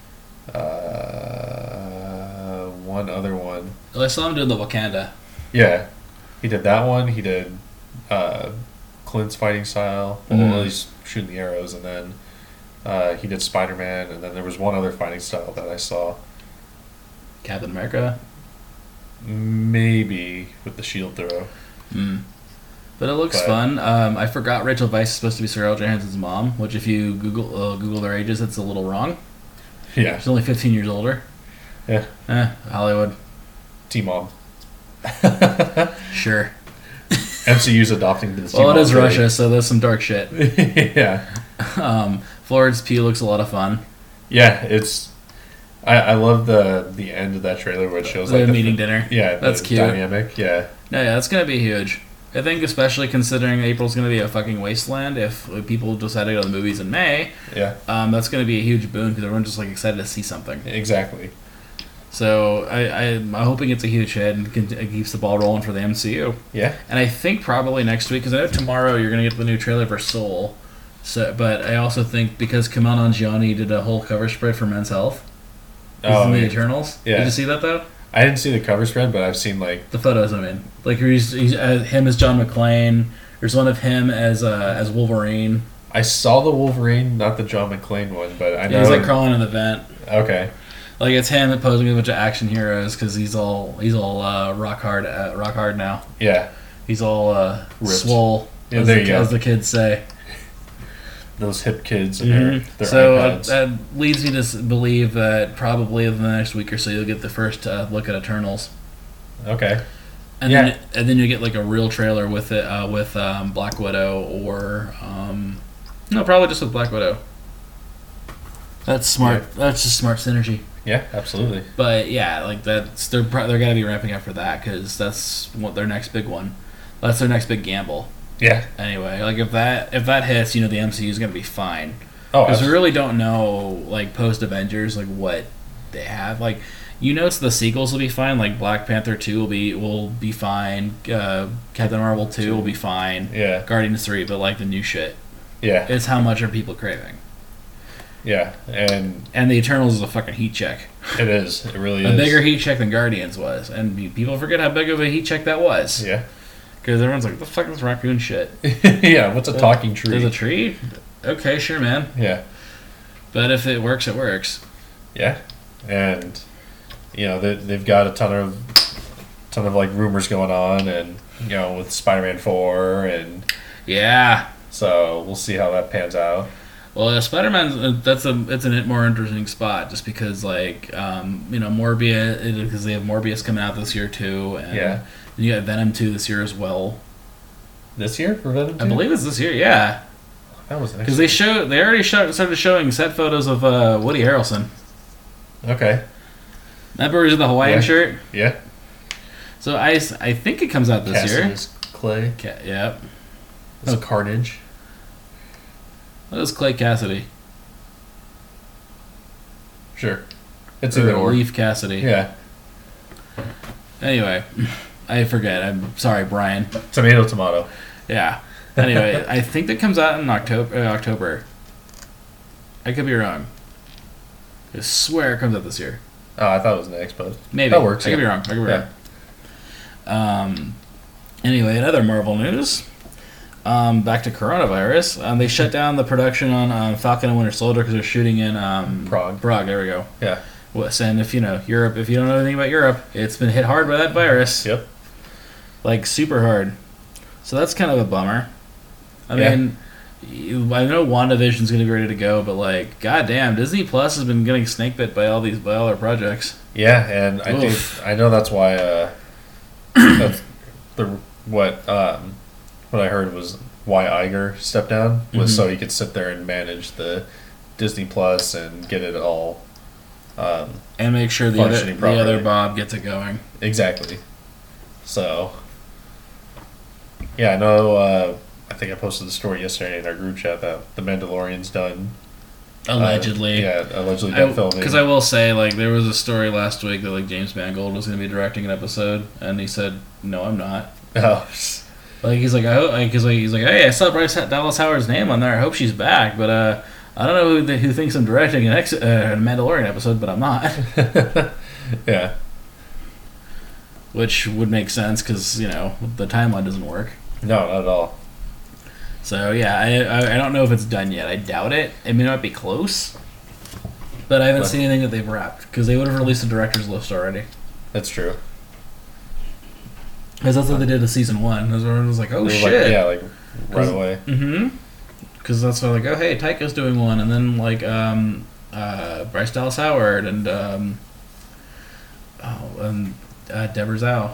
uh, one other one. Well, I saw him doing the Wakanda. Yeah, he did that one. He did uh, Clint's fighting style. Well, Mhm. at least shooting the arrows, and then uh, he did Spider Man, and then there was one other fighting style that I saw. Captain America. Maybe with the shield throw. Mm. But it looks But- fun. Um, I forgot Rachel Weisz is supposed to be Scarlett Johansson's mom, which if you Google uh, Google their ages, it's a little wrong. Yeah, She's only fifteen years older. yeah. Eh, Hollywood. T-Mom. Sure. M C U's adopting this. Well, it T-Mom is trade. Russia, so there's some dark shit. Yeah, Um, Florence Pugh looks a lot of fun. yeah. It's. I, I love the the end of that trailer where it shows The like the meeting dinner. Yeah, That's the cute. Dynamic. Yeah, No, yeah, that's gonna be huge. I think, especially considering April's gonna be a fucking wasteland. If people decide to go to the movies in May, yeah. um, that's gonna be a huge boon because everyone's just like excited to see something. Exactly. So I, I I'm hoping it's a huge hit and con- it keeps the ball rolling for the M C U. Yeah. And I think probably next week, because I know tomorrow you're gonna get the new trailer for Soul. So, but I also think because Kamal Nanjiani did a whole cover spread for Men's Health. He's Oh, in the yeah. Eternals. Yeah. Did you see that though? I didn't see the cover spread, but I've seen like The photos I mean, like he's, he's uh, him as John McClane. There's one of him as uh, as Wolverine. I saw the Wolverine, not the John McClane one, but I know. Yeah, he's like crawling in the vent. Okay. Like it's him posing with a bunch of action heroes because he's all he's all uh, rock hard uh, rock hard now. Yeah. He's all uh, Ripped. swole. Yeah, as there the, you go. as the kids say. Those hip kids and their, Mhm. their So uh, iPads. that leads me to s- believe that probably in the next week or so you'll get the first uh, look at Eternals, Okay. and Yeah. then and then you get like a real trailer with it uh, with um, Black Widow or um, no, probably just with Black Widow. That's smart. That's just smart synergy. Yeah, absolutely. But yeah, like that's they're pro- they're gonna be ramping up for that because that's what their next big one. That's their next big gamble. Yeah. Anyway, like if that if that hits, you know the M C U is gonna be fine. Oh, Because we abs- really don't know, like, post Avengers, like, what they have. Like, you know, the sequels will be fine. Like, Black Panther two will be will be fine. Uh, Captain Marvel two will be fine. yeah. Guardians three, but, like, the new shit. Yeah. It's how much are people craving. Yeah. And And the Eternals is a fucking heat check. it is. It really A is. bigger heat check than Guardians was. And pe- people forget how big of a heat check that was. Yeah. Because everyone's like, what the fuck is raccoon shit? Yeah. What's a talking tree? There's a tree? Okay, sure, man. Yeah. But if it works, it works. Yeah. And you know they they've got a ton of ton of like rumors going on, and you know with Spider-Man four, and Yeah. so we'll see how that pans out. Well, uh, Spider-Man, uh, that's a it's a more interesting spot just because like um, you know Morbius because they have Morbius coming out this year too, and Yeah. you got Venom two this year as well. This year for Venom two? I believe it's this year, yeah. That was Because they show they already show, started showing set photos of uh, Woody Harrelson. Okay. Remember he's in the Hawaiian Yeah. shirt. Yeah. So I, s- I think it comes out this Cassius Clay. year. Ca- yep. It's Oh. Carnage. That was Clay Cassidy. Sure. It's or either or. Leaf Cassidy. Yeah. Anyway, I forget. I'm sorry, Brian. Tomato, tomato. Yeah. Anyway, I think that comes out in October. Uh, October. I could be wrong. I swear it comes out this year. Oh, I thought it was next, but Maybe. that works. I could yeah. be wrong. I could be Yeah. wrong. Um. Anyway, in other Marvel news, um, back to coronavirus. Um, they shut down the production on um, Falcon and Winter Soldier because they're shooting in um, Prague. Prague. There we go. Yeah. Wes, and if you know Europe, if you don't know anything about Europe, it's been hit hard by that virus. Yep. Like super hard. So that's kind of a bummer. I Yeah. mean, you- I know WandaVision's going to be ready to go, but like, goddamn, Disney Plus has been getting snake bit by all these by all their projects. Yeah, and I Oof. think I know that's why. Uh, that's the what um, what I heard was why Iger stepped down was Mhm. so he could sit there and manage the Disney Plus and get it all. Um, And make sure the other, Functioning the other properly. Bob gets it going. exactly. So. Yeah, I know. Uh, I think I posted the story yesterday in our group chat that the Mandalorian's done. uh, Allegedly. yeah, allegedly done filming. Because I will say, like, there was a story last week that like James Mangold was going to be directing an episode, and he said, "No, I'm not." Oh, Like he's like, I hope, like, he's like, he's like, hey, I saw Bryce Dallas Howard's name on there. I hope she's back, but uh, I don't know who, th- who thinks I'm directing an ex- uh, a Mandalorian episode, but I'm not. yeah. Which would make sense because you know the timeline doesn't work. No, not at all. So yeah, I, I I don't know if it's done yet. I doubt it. It may not be close, but I haven't But- seen anything that they've wrapped because they would have released a director's list already. That's true. Because that's what they did to season one. That's where it was like, oh It was shit. Like, yeah, like right 'Cause- away. Mm-hmm. Because that's why like, oh hey, Taika's doing one, and then like um, uh, Bryce Dallas Howard and um, oh and uh, Deborah Zhao.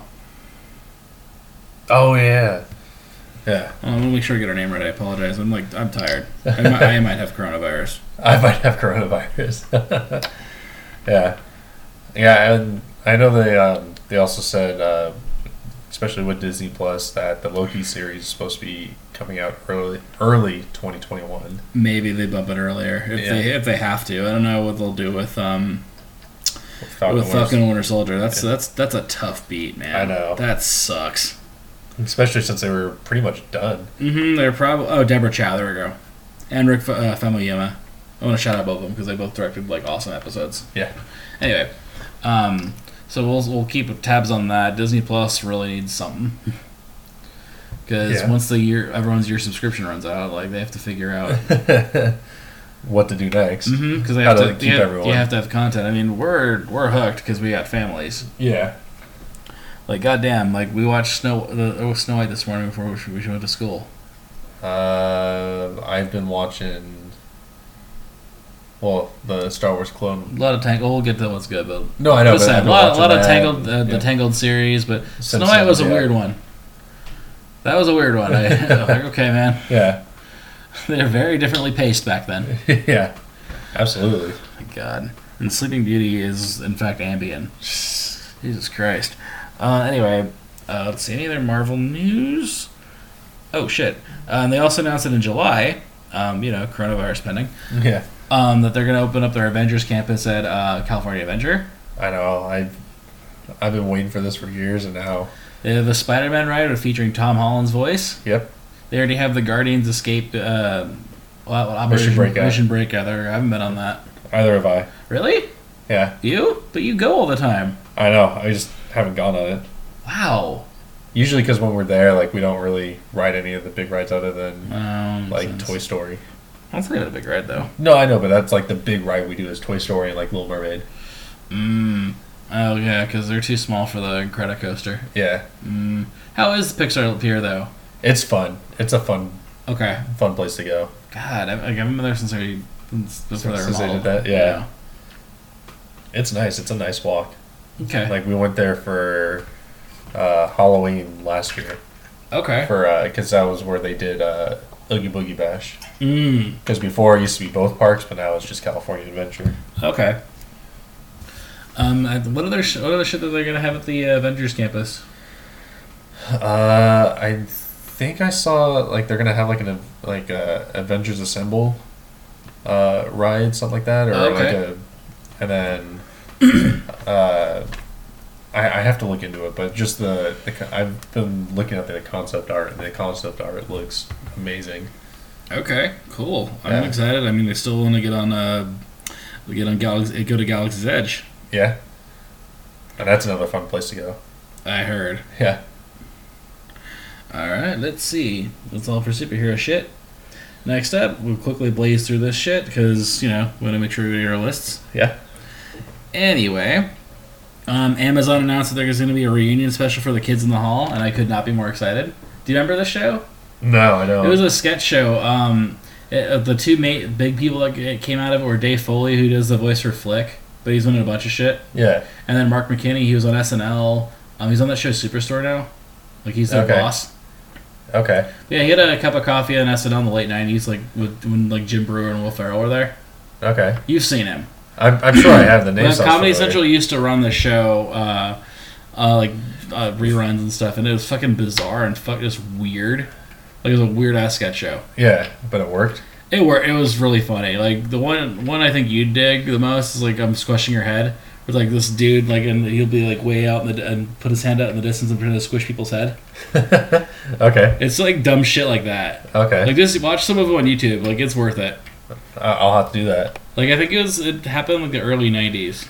Oh yeah, yeah. Oh, I'm gonna make sure I get her name right. I apologize. I'm like I'm tired. I might, I might have coronavirus. I might have coronavirus. yeah, yeah, and I know they um, they also said, uh, especially with Disney Plus, that the Loki series is supposed to be coming out early early twenty twenty-one. Maybe they bump it earlier if Yeah. they if they have to. I don't know what they'll do with um With Falcon with Winter- Falcon and Winter Soldier. That's Yeah. that's that's a tough beat, man. I know. That sucks. especially since they were pretty much done. Mm-hmm. They're probably oh Deborah Chow. There we go. And Rick Fa- uh, Famuyiwa. I want to shout out both of them because they both directed like awesome episodes. Yeah, Anyway, um, so we'll we'll keep tabs on that. Disney Plus really needs something because Yeah. once the year everyone's year subscription runs out, like they have to figure out what to do next? because they How have to to, keep you have, everyone. you have to have content. I mean, we're we're hooked because we got families. Yeah, Like goddamn, like we watched Snow the oh, Snow White this morning before we we went to school. uh, I've been watching. Well, the Star Wars clone. A lot of Tangled. We'll get to what's good, but No, I know. Just But saying, I've a been lot, a watching lot of that, Tangled, uh, yeah. the Tangled series, but Snow Simpsons, White was a yeah. weird one. That was a weird one. I, I was like, okay, man, Yeah, they're very differently paced back then. yeah, absolutely. My God, and Sleeping Beauty is in fact Ambien. Jesus Christ. Uh, anyway, uh, let's see any other Marvel news. Oh shit! Uh, and they also announced it in July. Um, you know, coronavirus pending. Yeah, Um, that they're going to open up their Avengers campus at uh, California Avenger. I know. I I've been waiting for this for years, and now. They have the Spider-Man ride featuring Tom Holland's voice. Yep. They already have the Guardians Escape. Uh, well, well, Mission Breakout. Mission Breakout. There, I haven't been on that. Either have I. Really? Yeah, You? But you go all the time. I know. I just haven't gone on it. Wow. Usually, because when we're there, like we don't really ride any of the big rides other than Um, like sense. Toy Story. That's not even a big ride though. No, I know, but that's like the big ride we do is Toy Story and like Little Mermaid. Mmm. Oh yeah, because they're too small for the Credit Coaster. Yeah, Mm. How is Pixar Pier though? it's fun. It's a fun. Okay. Fun place to go. God, I, like, I've been there since I since before they were Since they did modeled. that, yeah. It's nice. It's a nice walk. Okay. Like we went there for uh, Halloween last year Okay. for because that was where they did uh, Oogie Boogie Bash. Mm. Because before it used to be both parks, but now it's just California Adventure. Okay. Um, I- what other sh- what other shit that they're gonna have at the uh, Avengers campus? Uh, I think I saw like they're gonna have like an like a Avengers Assemble uh, ride, something like that, or Okay. like a, and then uh, I, I have to look into it, but just the, the co- I've been looking at the concept art, and the concept art looks amazing. Okay, cool. I'm Yeah. excited. I mean, they still want to get on uh, get on Galaxy, go to Galaxy's Edge. Yeah, and that's another fun place to go. I heard. Yeah. All right, let's see. That's all for superhero shit. Next up, we'll quickly blaze through this shit because you know we want to make sure we read our lists. Yeah. Anyway, um, Amazon announced that there's going to be a reunion special for the Kids in the Hall, and I could not be more excited. Do you remember this show? No, I don't. It was a sketch show. Um, it, uh, the two ma- big people that it came out of it were Dave Foley, who does the voice for Flick, but he's been in a bunch of shit, yeah. and then Mark McKinney, he was on S N L. Um, he's on that show Superstore now. Like he's their Okay. boss. Okay. Yeah, he had a cup of coffee on S N L in the late nineties, like with, when like Jim Brewer and Will Ferrell were there. Okay. You've seen him. I'm, I'm sure I have the name. Well, sounds Comedy familiar. Central used to run the show, uh, uh, like uh, reruns and stuff, and it was fucking bizarre and fuck just weird. Like it was a weird ass sketch show. Yeah, but it worked. It were it was really funny. Like the one one I think you dig the most is like I'm squishing your head. With like this dude, like and he'll be like way out in the and put his hand out in the distance and pretend to squish people's head. Okay. It's like dumb shit like that. Okay. Like just watch some of it on YouTube. Like it's worth it. I- I'll have to do that. Like I think it was it happened in like the early nineties.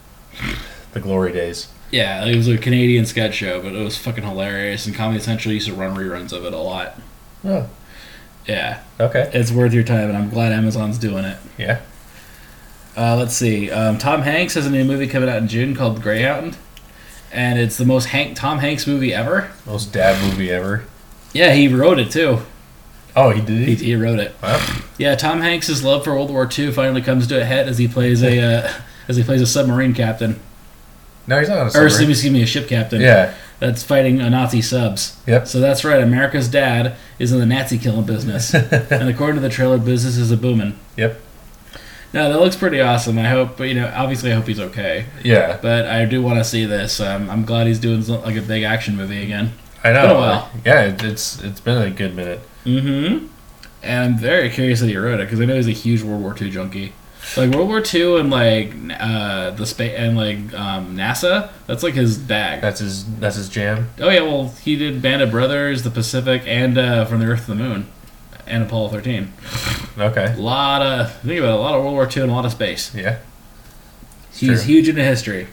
The glory days. Yeah, it was a Canadian sketch show, but it was fucking hilarious. And Comedy Central used to run reruns of it a lot. Oh. Yeah, Okay. it's worth your time, and I'm glad Amazon's doing it. Yeah. Uh, let's see. Um, Tom Hanks has a new movie coming out in June called Greyhound, and it's the most Hank Tom Hanks movie ever. Most dad movie ever. Yeah, he wrote it too. Oh, he did. He, He? he wrote it. Wow. Yeah, Tom Hanks' love for World War Two finally comes to a head as he plays a uh, as he plays a submarine captain, No, he's not on a or submarine. excuse me, excuse me, a ship captain. Yeah. That's fighting a Nazi subs. Yep. So that's right. America's dad is in the Nazi killing business, and according to the trailer, business is a booming. Yep. No, that looks pretty awesome. I hope, but you know, obviously, I hope he's okay. Yeah. But I do want to see this. Um, I'm glad he's doing some, like a big action movie again. I know. Been a while. Yeah, it, it's it's been a good minute. Mm-hmm. And I'm very curious that he wrote it because I know he's a huge World War Two junkie. Like World War Two and like uh, the space and like um, NASA. That's like his bag. That's his that's his jam. Oh yeah, well he did Band of Brothers, The Pacific, and uh, From the Earth to the Moon, and Apollo thirteen. Okay. A lot of think about it, a lot of World War Two and a lot of space. Yeah. It's He's true. huge into history.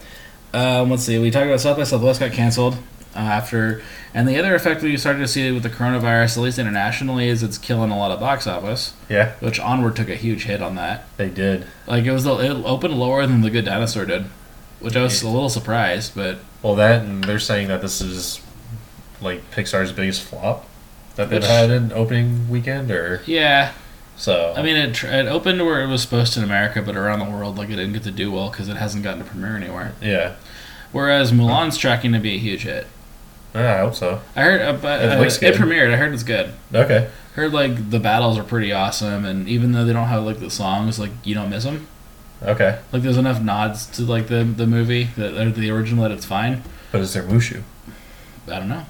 Um, let's see. We talked about South by Southwest got canceled uh, after, and the other effect we started to see with the coronavirus, at least internationally, is it's killing a lot of box office. Yeah, Which Onward took a huge hit on that. they did. Like it was, it opened lower than The Good Dinosaur did, which I was a little surprised. But Well, that and they're saying that this is like Pixar's biggest flop that they've Which- had in opening weekend, or yeah, so. I mean, it, tr- it opened where it was supposed to in America, but around the world, like it didn't get to do well because it hasn't gotten to premiere anywhere. yeah, Whereas Mulan's tracking to be a huge hit. yeah, I hope so. I heard, uh, but It uh, looks it good. premiered. I heard it's good. Okay. Heard like the battles are pretty awesome, and even though they don't have like the songs, like you don't miss them. Okay. Like there's enough nods to like the the movie that or the original that it's fine. But is there Mushu? I don't know.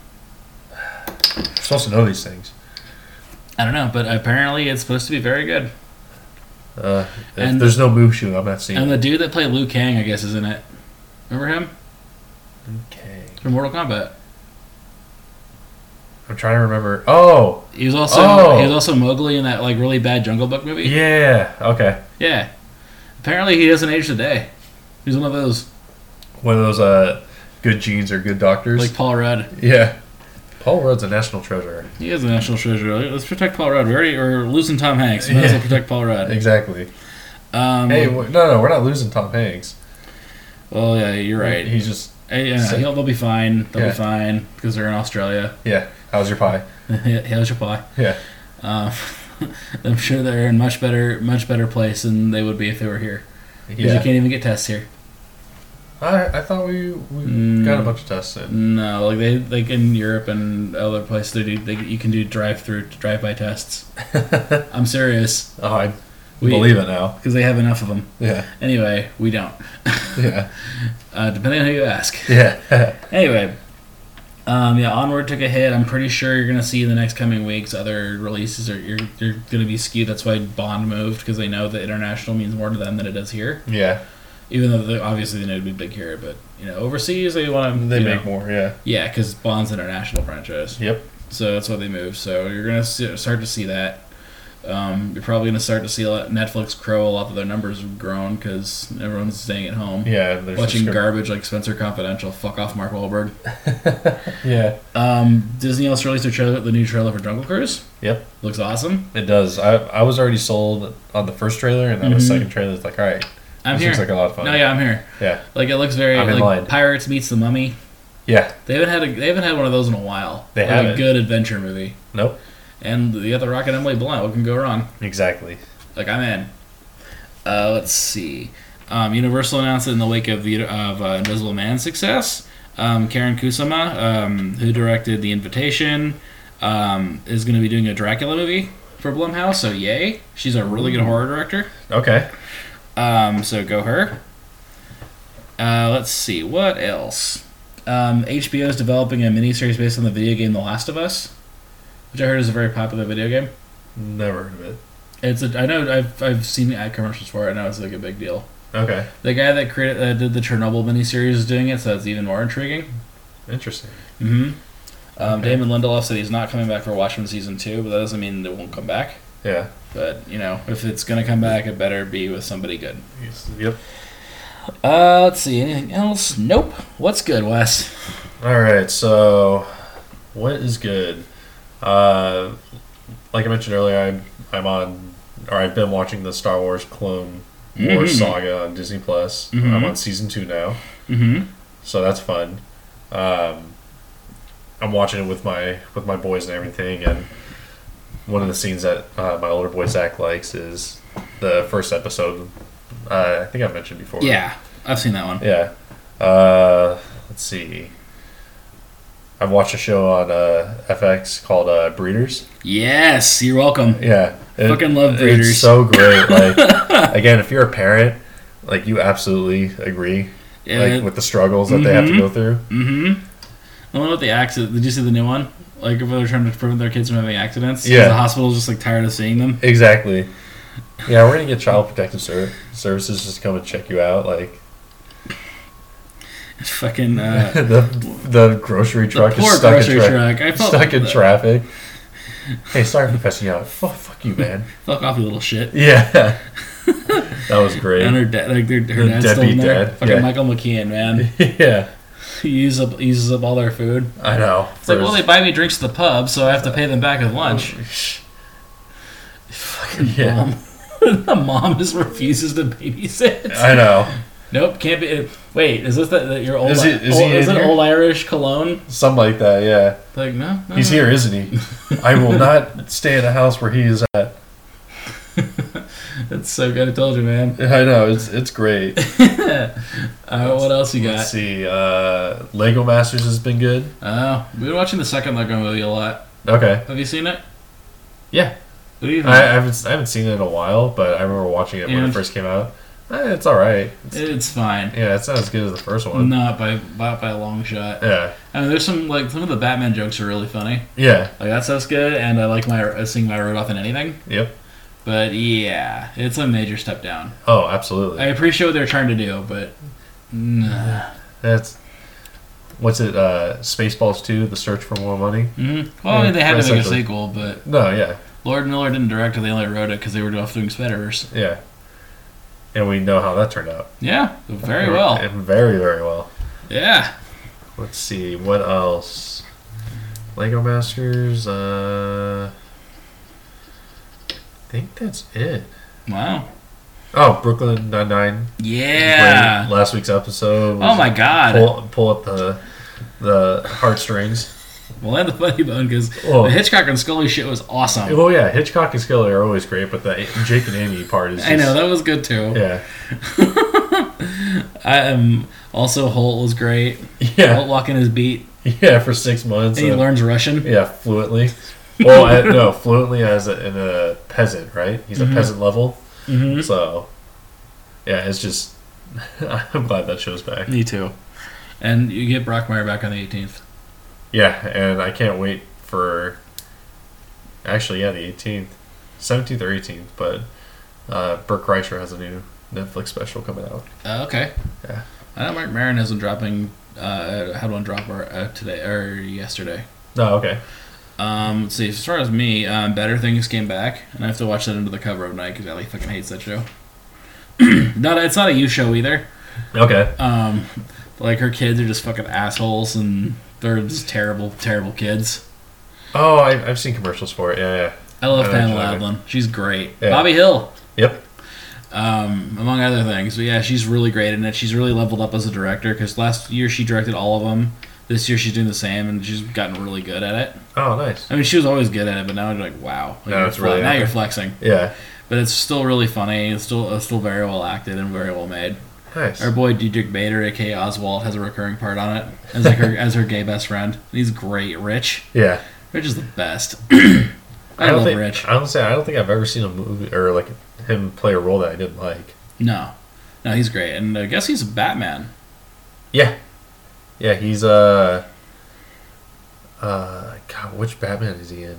You're supposed to know these things. I don't know, but apparently it's supposed to be very good. Uh, if And- there's no Mushu, I'm not seeing And it. the dude that played Liu Kang, I guess, is in it. Remember him Okay. from Mortal Kombat? I'm trying to remember. Oh! He was also Oh. he was also Mowgli in that like really bad Jungle Book movie. Yeah. Okay. Yeah. Apparently he doesn't age today. He's one of those One of those uh, good genes or good doctors. like Paul Rudd. yeah. Paul Rudd's a national treasure. He is a national treasure. Let's protect Paul Rudd. We already we're losing Tom Hanks. We might as well Yeah. protect Paul Rudd. Exactly. Um, Hey, w- no, no, we're not losing Tom Hanks. well, yeah, you're right. He's just, Hey, yeah, So- he'll, they'll be fine. They'll Yeah. be fine because they're in Australia. yeah. How's your pie? How's your pie? Yeah. Uh, I'm sure they're in much better, much better place than they would be if they were here. Because Yeah. you can't even get tests here. I I thought we we Mm. got a bunch of tests in. No, like they like in Europe and other places, they do. They, you can do drive-through, drive-by tests. I'm serious. Oh, I We- believe it now. Because they have enough of them. Yeah. Anyway, we don't. Yeah. uh, depending on who you ask. Yeah. Anyway, um, yeah, Onward took a hit. I'm pretty sure you're gonna see in the next coming weeks other releases are you're you're gonna be skewed. That's why Bond moved because they know that international means more to them than it does here. Yeah. Even though they, obviously they know to be big here, but you know overseas they want to. They make more. Yeah. Yeah, because Bond's an international franchise. Yep. So that's why they moved. So you're gonna see, start to see that. Um, you're probably gonna start to see a lot, Netflix crow a lot of their numbers have grown because everyone's staying at home. Yeah. There's Watching subscrip- garbage like Spencer Confidential. Fuck off, Mark Wahlberg. Yeah. Um, Disney also released their trailer, the new trailer for Jungle Cruise. Yep. Looks awesome. It does. I I was already sold on the first trailer, and then the Mhm. second trailer is like, all right, I'm this here. looks like a lot of fun. No, yeah, I'm here. Yeah. Like it looks very I'm in like line. Pirates meets the Mummy. Yeah. They haven't had a, they haven't had one of those in a while. They like a haven't. good adventure movie. Nope. And the other Rocket Emily Blunt. What can go wrong? Exactly. Like I'm in. Uh, let's see. Um, Universal announced it in the wake of the of uh, Invisible Man's success. Um, Karen Kusama, um, who directed The Invitation, um, is going to be doing a Dracula movie for Blumhouse. So yay! She's a really good horror director. Okay. Um, so go her. Uh, let's see what else. Um, H B O is developing a miniseries based on the video game The Last of Us, which I heard is a very popular video game. Never heard of it. It's a, I know I've I've seen ad commercials for it. I know it's like a big deal. Okay. The guy that created uh, did the Chernobyl miniseries is doing it, so it's even more intriguing. Interesting. Mm-hmm. Um, Okay. Damon Lindelof said he's not coming back for Watchmen season two, but that doesn't mean it won't come back. Yeah. But you know, if it's gonna come back, it better be with somebody good. Yep. Uh, let's see. Anything else? Nope. What's good, Wes? All right. So, what is good? Uh, like I mentioned earlier, I'm I'm on, or I've been watching the Star Wars Clone Wars Mhm. saga on Disney Plus. Mhm. I'm on season two now, Mm-hmm. so that's fun. Um, I'm watching it with my with my boys and everything, and one of the scenes that uh, my older boy Zach likes is the first episode. Uh, I think I mentioned before. Yeah, I've seen that one. Yeah. Uh, let's see. I've watched a show on uh, F X called uh, Breeders. Yes, you're welcome. Yeah. It- Fucking love Breeders. It's so great. Like, again, if you're a parent, like, you absolutely agree Yeah. like with the struggles that they have to Mhm. go through. Mm-hmm. The one with the accident. Did you see the new one? Like, if they're trying to prevent their kids from having accidents. 'Cause Yeah. The hospital's just like tired of seeing them. Exactly. Yeah, we're gonna get child protective ser- services just to come and check you out. Like Fucking uh, the the grocery truck the poor is stuck grocery in tra- truck. I felt stuck in traffic. Hey, sorry for cussing you out. Fuck, fuck you, man. Fuck off, you little shit. Yeah, that was great. And her dad, like their, her The dad's still in deadbeat there. dad, Fucking yeah. Michael McKean, man. Yeah, He uses up uses up all their food. I know. It's like, well, they buy me drinks at the pub, so I have to pay them back at lunch. Fucking Yeah. mom. The mom just refuses to babysit. I know. Nope, can't be. Wait, is this the, the, your old? Is he- is old, he is in it here? old Irish cologne? Something like that. Yeah, Like no, no he's no. here, isn't he? I will not stay in a house where he is at. That's so good. I told you, man. I know. It's it's great. uh, what else you got? Let's see. Uh, Lego Masters has been good. Oh, we've been watching the second Lego movie a lot. Okay. Have you seen it? Yeah. What do you think? I, I haven't I haven't seen it in a while, but I remember watching it when And- it first came out. Eh, it's all right. It's, it's fine. yeah, it's not as good as the first one. Not by not by a long shot. Yeah. I mean, there's some like some of the Batman jokes are really funny. Yeah. Like that stuff's good, and I like my uh, seeing my Rudolph in anything. Yep. But yeah, it's a major step down. Oh, absolutely. I appreciate what they're trying to do, but nah. That's what's it? Uh, Spaceballs two: The Search for More Money. Mm-hmm. Well, I mean, they had to make a essentially. sequel, but No, yeah, Lord Miller didn't direct it; they only wrote it because they were off doing Spider-Verse. yeah. And we know how that turned out. Yeah, very well. And very, very well. Yeah. Let's see what else. Lego Masters. Uh, I think that's it. Wow. Oh, Brooklyn Nine Nine. Yeah. Last week's episode. Oh my God. Pull, pull up the the heartstrings. Well, and the Funny Bone, because Oh. the Hitchcock and Scully shit was awesome. Oh yeah, Hitchcock and Scully are always great, but the Jake and Amy part is. Just, I know that was good too. Yeah. I, um, also, Holt was great. Yeah. Holt walking his beat. Yeah, for six months. And he uh, learns Russian. Yeah, fluently. Well, I, no, fluently as a, in a peasant, right? He's a Mhm. peasant level. Mm-hmm. So, yeah, it's just. I'm glad that show's back. Me too. And you get Brockmire back on the eighteenth. Yeah, and I can't wait for. Actually, yeah, the eighteenth. seventeenth or eighteenth, but uh, Burt Kreischer has a new Netflix special coming out. Uh, okay. Yeah. I know Mark Maron has been dropping. Uh, had one drop uh, today or yesterday. Oh, okay. Um, let's see. As far as me, um, Better Things came back, and I have to watch that under the cover of night because Ellie fucking hates that show. not, it's not a you show either. Okay. Um, like her kids are just fucking assholes, and they're just terrible, terrible kids. Oh, I, I've seen commercials for it. Yeah, yeah. I love I Pamela enjoy it. Adlon. She's great. Yeah. Bobby Hill. Yep. Um, among other things. But yeah, she's really great in it. She's really leveled up as a director because last year she directed all of them. This year she's doing the same, and she's gotten really good at it. Oh, nice. I mean, she was always good at it, but now you're like, wow. Like, Now you're it's fle- really now out you're there. flexing. Yeah. But it's still really funny. It's still it's still very well acted and very well made. Nice. Our boy Diedrich Bader, aka Oswald, has a recurring part on it as like her as her gay best friend. He's great. Rich. Yeah. Rich is the best. I, don't love think, Rich. I don't say I don't think I've ever seen a movie or like him play a role that I didn't like. No, no, he's great, and I guess he's Batman. Yeah. Yeah, he's uh uh God, which Batman is he in?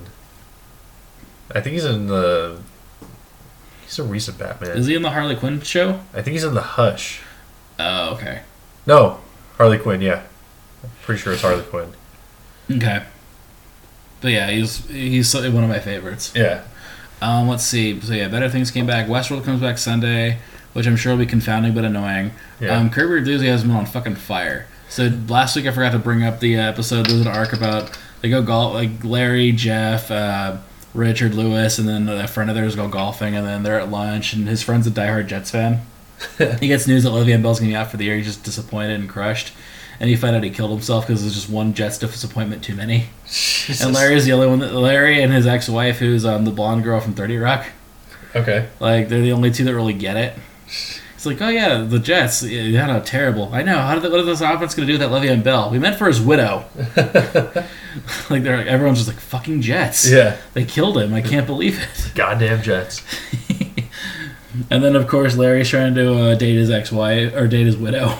I think he's in the he's a recent Batman. Is he in the Harley Quinn show? I think he's in the Hush. Oh, okay, No, Harley Quinn, yeah. I'm pretty sure it's Harley Quinn. okay. But yeah, he's he's one of my favorites. Yeah. Um, let's see. So yeah, Better Things came back. Westworld comes back Sunday, which I'm sure will be confounding but annoying. Yeah. Um, Curb Your Enthusiasm on fucking fire. So last week I forgot to bring up the uh, episode. There's an arc about they go golf like Larry, Jeff, uh, Richard, Lewis, and then a friend of theirs go golfing, and then they're at lunch, and his friend's a diehard Jets fan. He gets news that Le'Veon Bell's gonna be out for the year. He's just disappointed and crushed. And you find out he killed himself because there's just one Jets disappointment too many. Jesus. And Larry's the only one. That, Larry and his ex-wife, who's um, the blonde girl from thirty Rock. Okay. Like, they're the only two that really get it. It's like, oh yeah, the Jets, yeah, no, terrible. I know. How did the, what is this offense going to do with that Le'Veon Bell? We meant for his widow. Like, they're everyone's just like, fucking Jets. Yeah. They killed him. I can't believe it. Goddamn Jets. And then, of course, Larry's trying to uh, date his ex-wife, or date his widow.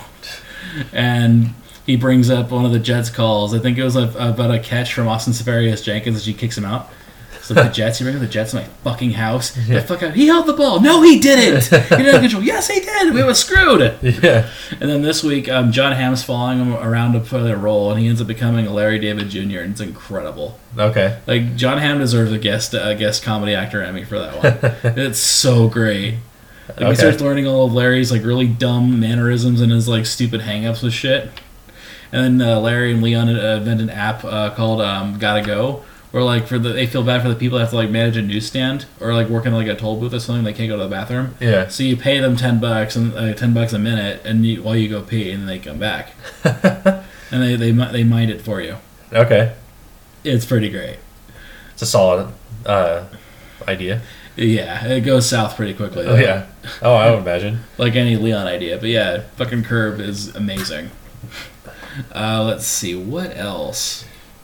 And he brings up one of the Jets calls. I think it was a, about a catch from Austin Seferius Jenkins, and she kicks him out. So the Jets, you bring the Jets in my fucking house. Yeah. The fuck out. He held the ball. No, he didn't. He didn't have control. Yes, he did. We were screwed. Yeah. And then this week, um, John Hamm's following him around to play a role, and he ends up becoming a Larry David Junior, and it's incredible. Okay. Like, John Hamm deserves a guest a guest comedy actor Emmy for that one. It's so great. Like, Okay. he starts learning all of Larry's like really dumb mannerisms and his like stupid hang-ups with shit. And then uh, Larry and Leon uh, invent an app uh, called um, Gotta Go, where like for the they feel bad for the people that have to like manage a newsstand or like work in like a toll booth or something. They can't go to the bathroom. Yeah. So you pay them ten bucks and uh, ten bucks a minute, and you, while you go pee, and then they come back, and they they mi- they mind it for you. Okay. It's pretty great. It's a solid uh, idea. Yeah, it goes south pretty quickly. Oh yeah. Oh, I would imagine. Like any Leon idea. But yeah, fucking Curb is amazing. Uh, let's see, what else?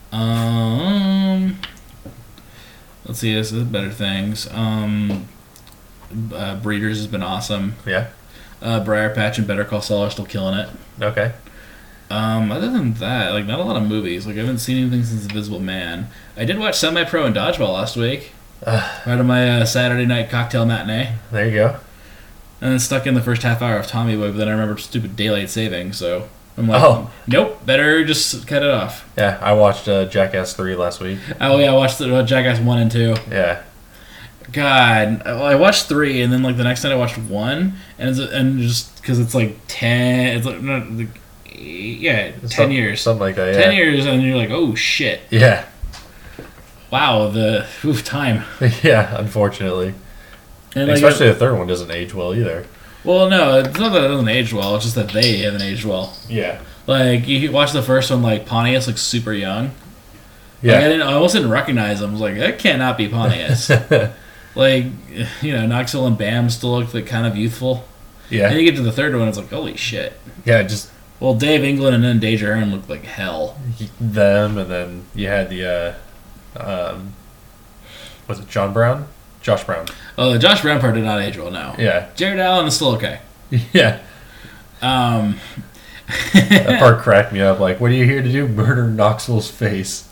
Um, let's see, this is better things. Um, uh, Breeders has been awesome. Yeah. Uh, Briar Patch and Better Call Saul are still killing it. Okay. Um, other than that, like not a lot of movies. Like I haven't seen anything since Invisible Man. I did watch Semi Pro and Dodgeball last week. Uh, Part of my uh, Saturday night cocktail matinee. there you go. And then stuck in the first half hour of Tommy Boy, but then I remembered stupid daylight saving, so I'm like, Oh. nope, better just cut it off. Yeah, I watched uh, Jackass three last week. Oh yeah, I watched the, uh, Jackass one and two. Yeah. God, well, I watched three, and then like the next night I watched one, and it's, and just because it's like ten, it's like, not, like yeah, ten Some- years, Something like that, yeah. ten years, and you're like, oh shit, Yeah. wow, the oof, time. Yeah, unfortunately. And like, Especially the third one doesn't age well either. well, no, it's not that it doesn't age well. It's just that they haven't aged well. Yeah. Like you watch the first one, like Pontius looks super young. Yeah. Like, I didn't. I almost didn't recognize him. I was like, that cannot be Pontius. Like, you know, Knoxville and Bam still looked like kind of youthful. Yeah. And you get to the third one, it's like, holy shit. Yeah, just Well, Dave England and then Deja Aaron looked like hell. them, and then you had the, uh, um, was it John Brown? Josh Brown. Oh, the Josh Brown part did not age well, no. Yeah. Jared Allen is still okay. Yeah. Um, That part cracked me up. Like, what are you here to do? Murder Knoxville's face.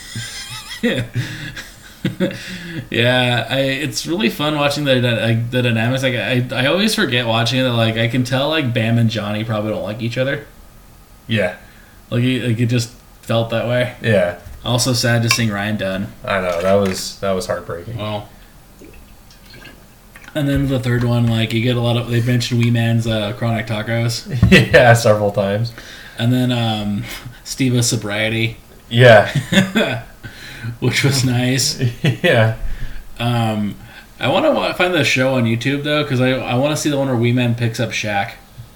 Yeah, I, it's really fun watching the like, the dynamics. Like, I I always forget watching it. That, like, I can tell like Bam and Johnny probably don't like each other. Yeah. Like, it, like it just felt that way. Yeah. Also sad to seeing Ryan Dunn. I know. That was that was heartbreaking. Well, and then the third one, like, you get a lot of. They mentioned Wee Man's uh, Chronic Tacos, Yeah, several times. and then um, Steve's sobriety, Yeah. which was nice. Yeah. Um, I want to find the show on YouTube though, because I I want to see the one where Wee Man picks up Shaq.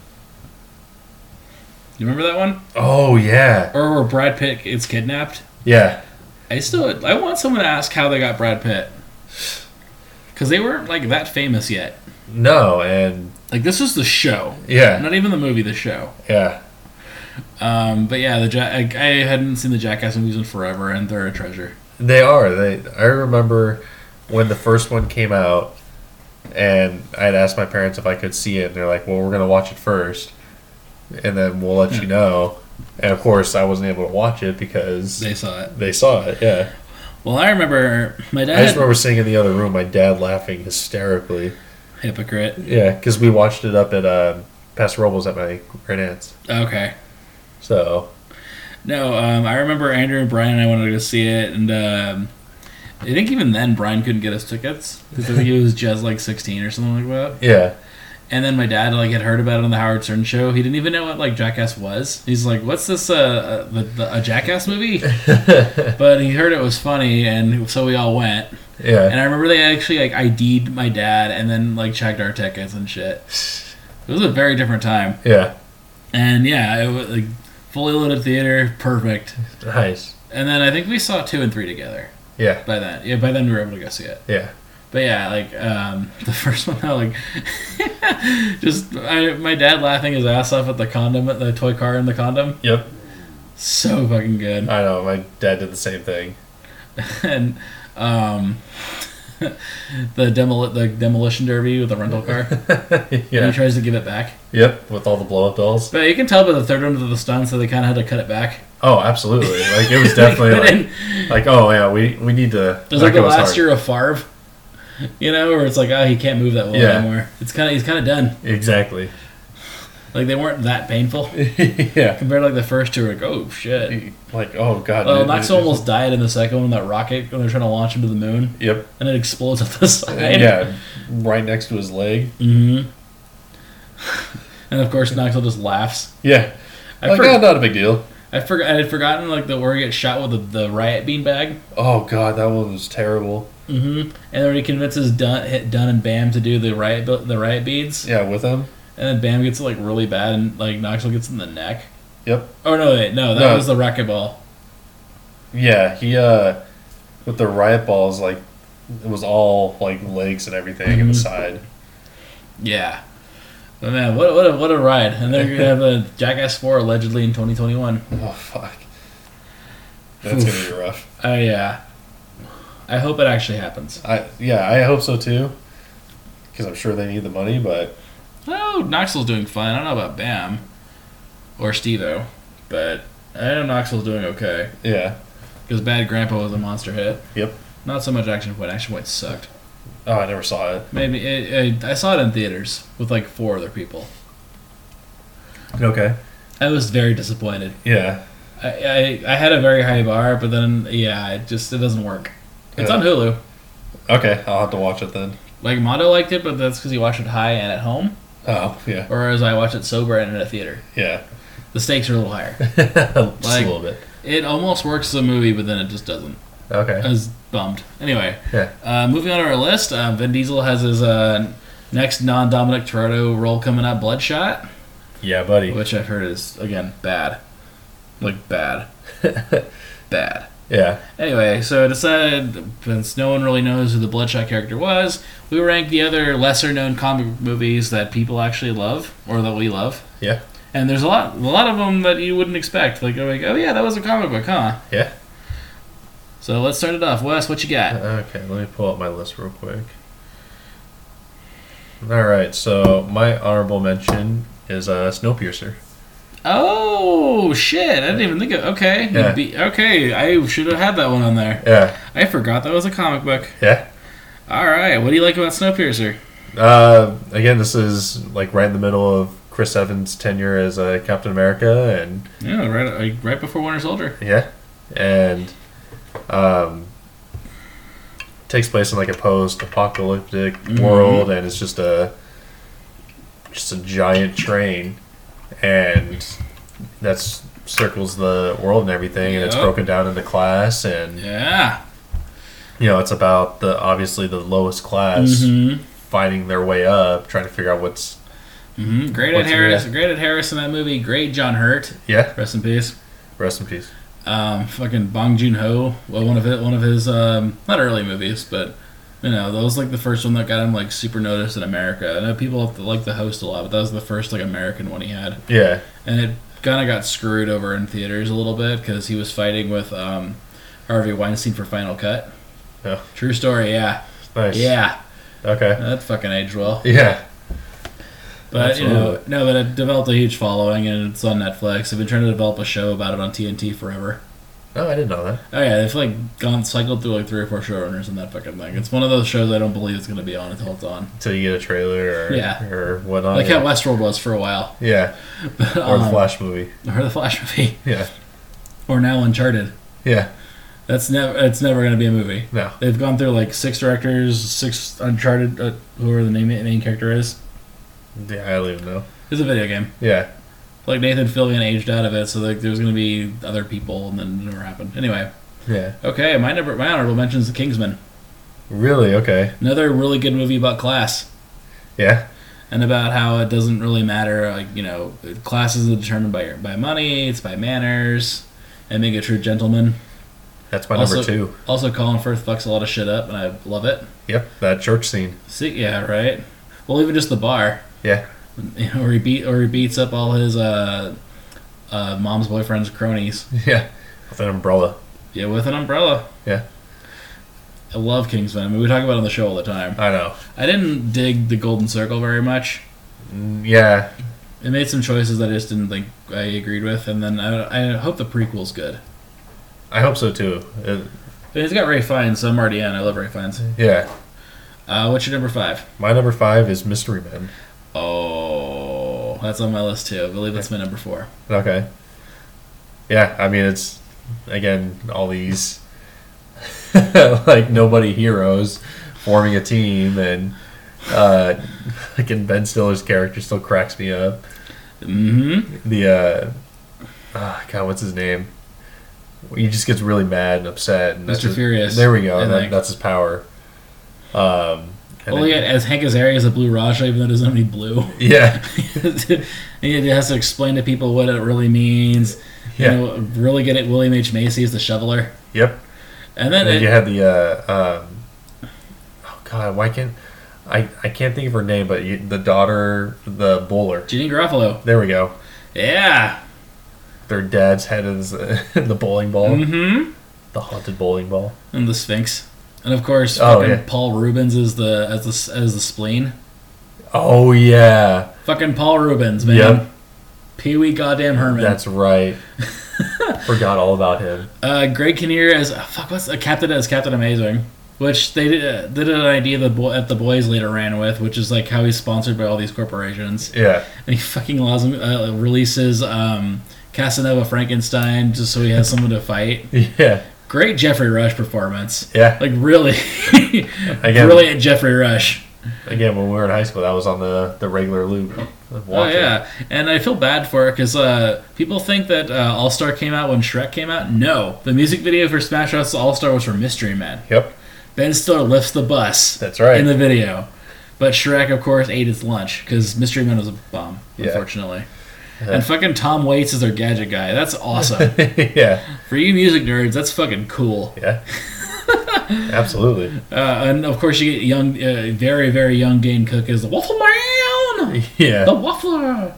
You remember that one? Oh, yeah. Or where Brad Pitt gets kidnapped? Yeah. I still I want someone to ask how they got Brad Pitt, because they weren't like that famous yet. No, and Like, this was the show, yeah. not even the movie. The show. Yeah. Um, but yeah, the ja- I, I hadn't seen the Jackass movies in forever, and they're a treasure. They are. They. I remember when the first one came out, and I'd asked my parents if I could see it, and they're like, "Well, we're gonna watch it first, and then we'll let you know." And of course, I wasn't able to watch it because They saw it. they saw it. Yeah. Well, I remember my dad. I just remember sitting in the other room, my dad laughing hysterically. Hypocrite. Yeah, because we watched it up at uh, Pastor Robles at my great aunt's. Okay. So No, um, I remember Andrew and Brian and I wanted to go see it, and um, I think even then Brian couldn't get us tickets because I think he was just like sixteen or something like that. yeah, And then my dad like had heard about it on the Howard Stern show. He didn't even know what like Jackass was. He's like, "What's this? Uh, uh the, the, a Jackass movie?" But he heard it was funny, and so we all went. yeah, And I remember they actually like I D'd my dad and then like checked our tickets and shit. It was a very different time. yeah. And yeah, it was like fully loaded theater, perfect. Nice. And then I think we saw two and three together. Yeah, By then, yeah, by then we were able to go see it. yeah, But yeah, like um, the first one, though, like just I, my dad laughing his ass off at the condom, the toy car in the condom. yep. So fucking good. I know. My dad did the same thing. And um, the demol the demolition derby with the rental car. And Yeah. he tries to give it back. Yep. With all the blow up dolls. But you can tell by the third one of the stunts that they kind of had to cut it back. Oh, absolutely. Like it was definitely But like, then like oh yeah, we we need to. there's like that the was last hard. year of Favre, you know, where it's like, oh, he can't move that well Yeah. anymore. It's kind of he's kind of done. Exactly. Like they weren't that painful Yeah. compared to like the first two. Like, oh shit. Like oh god. Well, it- Knoxville it- almost died in the second one, that rocket when they're trying to launch him to the moon, Yep. and it explodes up the side. Yeah. Right next to his leg. Mm-hmm. And of course, Knoxville just laughs. Yeah. I, Like for- oh, not a big deal. I forgot. I had forgotten like the where he gets shot with the, the riot bean bag. Oh god, that one was terrible. Mm-hmm. And then he convinces Dunn, hit Dunn and Bam to do the riot bu- the riot beads. Yeah, with him. And then Bam gets it like really bad, and like Knoxville gets in the neck. Yep. Oh no, wait, no, that No. was the racquetball. Yeah, he uh with the riot balls like it was all like legs and everything and the Mhm. side. Yeah. But man, what what a, what a ride! And they're gonna have a Jackass four allegedly in twenty twenty one. Oh fuck. That's Oof. gonna be rough. Oh yeah. I hope it actually happens. I yeah, I hope so too. Because I'm sure they need the money, but Oh, Knoxville's doing fine. I don't know about Bam or Steve-O, but I know Knoxville's doing okay. yeah. Because Bad Grandpa was a monster hit. Yep. Not so much Action Point. Action Point sucked. Oh, I never saw it. Maybe it, it, I saw it in theaters with like four other people. Okay. I was very disappointed. Yeah. I, I I had a very high bar, but then yeah, it just it doesn't work. It's Yeah. on Hulu. Okay, I'll have to watch it then. Like Mondo liked it, but that's because he watched it high and at home, Oh, yeah. whereas I watched it sober and in a theater. Yeah. The stakes are a little higher. Just Like- a little bit. It almost works as a movie, but then it just doesn't. Okay. I was bummed. Anyway, Yeah. uh, moving on to our list, uh, Vin Diesel has his uh, next non-Dominic Toretto role coming up, Bloodshot, Yeah, buddy. which I've heard is again bad, like bad, bad. Yeah. Anyway, so I decided, since no one really knows who the Bloodshot character was, we ranked the other lesser-known comic movies that people actually love, or that we love. Yeah. And there's a lot, a lot of them that you wouldn't expect. Like, like, oh yeah, that was a comic book, huh? Yeah. So let's start it off. Wes, what you got? Okay, let me pull up my list real quick. All right, so my honorable mention is uh, Snowpiercer. Oh shit! I didn't even think of. Okay, Yeah. Be, okay, I should have had that one on there. Yeah. I forgot that was a comic book. Yeah. All right, what do you like about Snowpiercer? Uh, again, this is like right in the middle of Chris Evans' tenure as uh, Captain America, and Yeah, right, like, right before Winter Soldier. yeah, and um, takes place in like a post-apocalyptic Mhm. world, and it's just a just a giant train, and that's circles the world and everything, and it's Yep. broken down into class, and Yeah. you know it's about the obviously the lowest class Mm-hmm. fighting their way up, trying to figure out what's Mm-hmm. Great Ed What's- Harris. yeah. Great Ed Harris in that movie. Great John Hurt. yeah. Rest in peace. Rest in peace. Um, fucking Bong Joon Ho. Well, one of it, one of his um, not early movies, but you know, that was like the first one that got him like super noticed in America. I know people like the host a lot, but that was the first like American one he had, Yeah. and it kind of got screwed over in theaters a little bit because he was fighting with um, Harvey Weinstein for Final Cut. Yeah. True story. Yeah. Nice. Yeah. Okay. That fucking aged well. Yeah. But, you know, Absolutely. no, but it developed a huge following, and it's on Netflix. They've been trying to develop a show about it on T N T forever. Oh, I didn't know that. Oh, yeah, they've, like, gone, cycled through, like, three or four showrunners in that fucking thing. It's one of those shows I don't believe it's going to be on until it's on. Until you get a trailer or Yeah. or whatnot. Like yeah. how Westworld was for a while. Yeah. Or Um, the Flash movie. Or the Flash movie. Yeah. Or now Uncharted. Yeah. That's never. It's never going to be a movie. No. They've gone through, like, six directors, six Uncharted, uh, whoever the main, main character is. Yeah, I don't even know. It's a video game. Yeah. Like, Nathan Fillion aged out of it, so like, there's going to be other people, and then it never happened. Anyway. Yeah. Okay, my number, my honorable mention is The Kingsman. Really? Okay. Another really good movie about class Yeah. and about how it doesn't really matter. Like, you know, class isn't determined by your, by money; it's by manners and being a true gentleman. That's my Also- number two. Also, Colin Firth fucks a lot of shit up, and I love it. Yep. That church scene. See, yeah, right. Well, even just the bar, Yeah. you know, where he beat or he beats up all his uh, uh, mom's boyfriend's cronies. Yeah. With an umbrella. Yeah, with an umbrella. Yeah. I love Kingsman. I mean, we talk about it on the show all the time. I know. I didn't dig the Golden Circle very much. Mm, Yeah. It made some choices that I just didn't think I agreed with, and then I, I hope the prequel's good. I hope so too. It, I mean, it's got Ray Fiennes, so I'm already in. I love Ray Fiennes. yeah. Uh, what's your number five? My number five is Mystery Men. Oh, that's on my list too. I believe that's my number four. Okay. Yeah, I mean it's again all these like nobody heroes forming a team, and uh, like in Ben Stiller's character still cracks me up. Mm-hmm. The uh, oh, God, what's his name? He just gets really mad and upset. And that's Mister his- Furious, There we go. I That, think. that's his power. Um, and Well, then- yeah, as Hank Azaria as a Blue Raja, even though he doesn't have any blue. yeah, He has to explain to people what it really means. You Yeah. know, really get it. William H. Macy as the shoveler. yep. And then, And then it, you had the uh, um, oh God, why can't I? I can't think of her name, but you, the daughter, the bowler. Jeannie Garofalo. There we go. Yeah. Their dad's head is uh, the bowling ball, Mm-hmm. the haunted bowling ball. And the Sphinx. And of course, Oh, fucking yeah. Paul Rubens is the as the as the spleen. Oh yeah, Fucking Paul Rubens, man. Yep. Pee Wee goddamn Herman. that's right. Forgot all about him. uh, Greg Kinnear as oh, fuck. What's the captain as Captain Amazing, which they did, uh, did an idea that boy, that the boys later ran with, which is like how he's sponsored by all these corporations, Yeah, and he fucking allows him uh, releases um, Casanova Frankenstein just so he has someone to fight. yeah, Great Jeffrey Rush performance. yeah. Like really, Again- brilliant Jeffrey Rush. Again, when we were in high school, that was on the, the regular loop. Of Oh watching. yeah, and I feel bad for it because uh, people think that uh, All Star came out when Shrek came out. No, the music video for Smash Bros. All Star was for Mystery Men. Yep, Ben Stiller lifts the bus. That's right. In the video, but Shrek, of course, ate its lunch because Mystery Men was a bomb. Yeah. Unfortunately. And fucking Tom Waits is their gadget guy. That's awesome. Yeah. For you music nerds, that's fucking cool. Yeah. Absolutely. Uh, and of course, you get young, uh, very, very young Dane Cook as the Waffle Man. Yeah. The Waffler.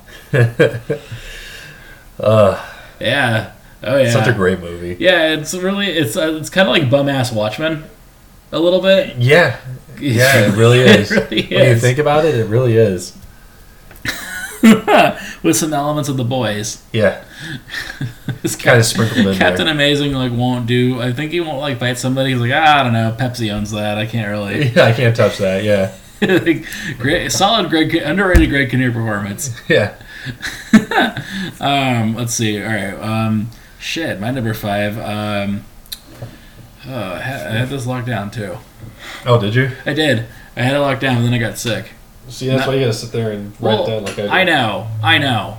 uh, yeah. Oh yeah. Such a great movie. Yeah, it's really it's uh, it's kind of like bum ass Watchmen, a little bit. Yeah. Yeah, it really is. It really when is. you think about it, it really is. With some elements of The Boys. Yeah. It's kind of sprinkled in Captain there. Amazing like won't do. I think he won't like fight somebody. He's like, ah, I don't know. Pepsi owns that. I can't really. Yeah, I can't touch that. Yeah. like, great, solid, Greg, underrated Greg Kinnear performance. Yeah. um, let's see. All right. Um, shit, my number five. Um, oh, I had, I had this locked down too. Oh, did you? I did. I had it locked down, and then I got sick. See, that's No. why you gotta sit there and write Well, down like I do. I know. I know.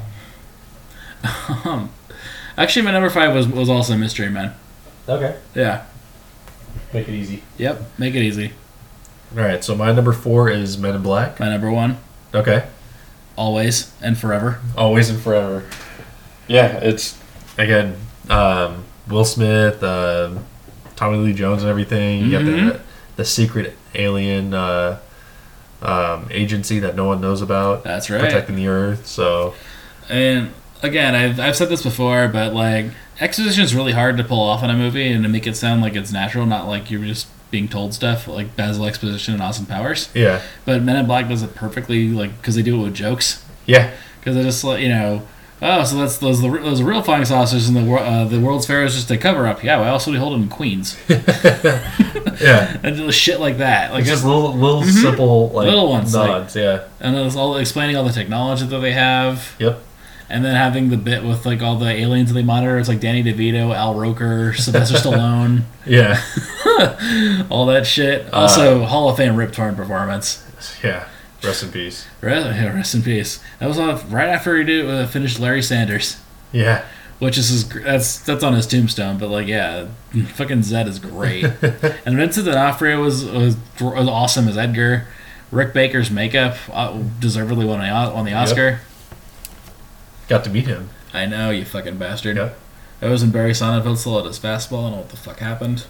Um, actually, my number five was was also Mystery Men. Okay. Yeah. Make it easy. Yep. Make it easy. All right, so my number four is Men in Black. My number one. Okay. Always and forever. Always and forever. Yeah, it's again um, Will Smith, uh, Tommy Lee Jones, and everything. You Mhm. got the the secret alien uh, um, agency that no one knows about. That's right. Protecting the Earth. So And again, I've I've said this before, but like exposition is really hard to pull off in a movie and to make it sound like it's natural, not like you're just being told stuff like Basil Exposition and Austin Powers. yeah, But Men in Black does it perfectly, like because they do it with jokes. yeah, Because they just like you know, oh, so that's those those are real flying saucers, and the wor- uh, the World's Fair is just a cover up. Yeah, why else would we hold them in Queens? yeah. And just shit like that, like It's just just, little, little simple like Little ones, like- nods. yeah. and then it's all explaining all the technology that they have. Yep. And then having the bit with like all the aliens that they monitor, it's like Danny DeVito, Al Roker, Sylvester Stallone, Yeah. all that shit. Also, Hall of Fame Rip Torn performance. Yeah. Rest in peace. Rest, yeah, rest in peace. That was on, right after he did, uh, finished Larry Sanders, Yeah. which is his, gr- that's that's on his tombstone. But like, yeah, fucking Zed is great. And Vincent D'Onofrio was, was was awesome as Edgar. Rick Baker's makeup uh, deservedly won the won the Oscar. Got to meet him. I know, you fucking bastard. Yeah. I was in Barry Sonnenfeld still at his fastball. I don't know what the fuck happened.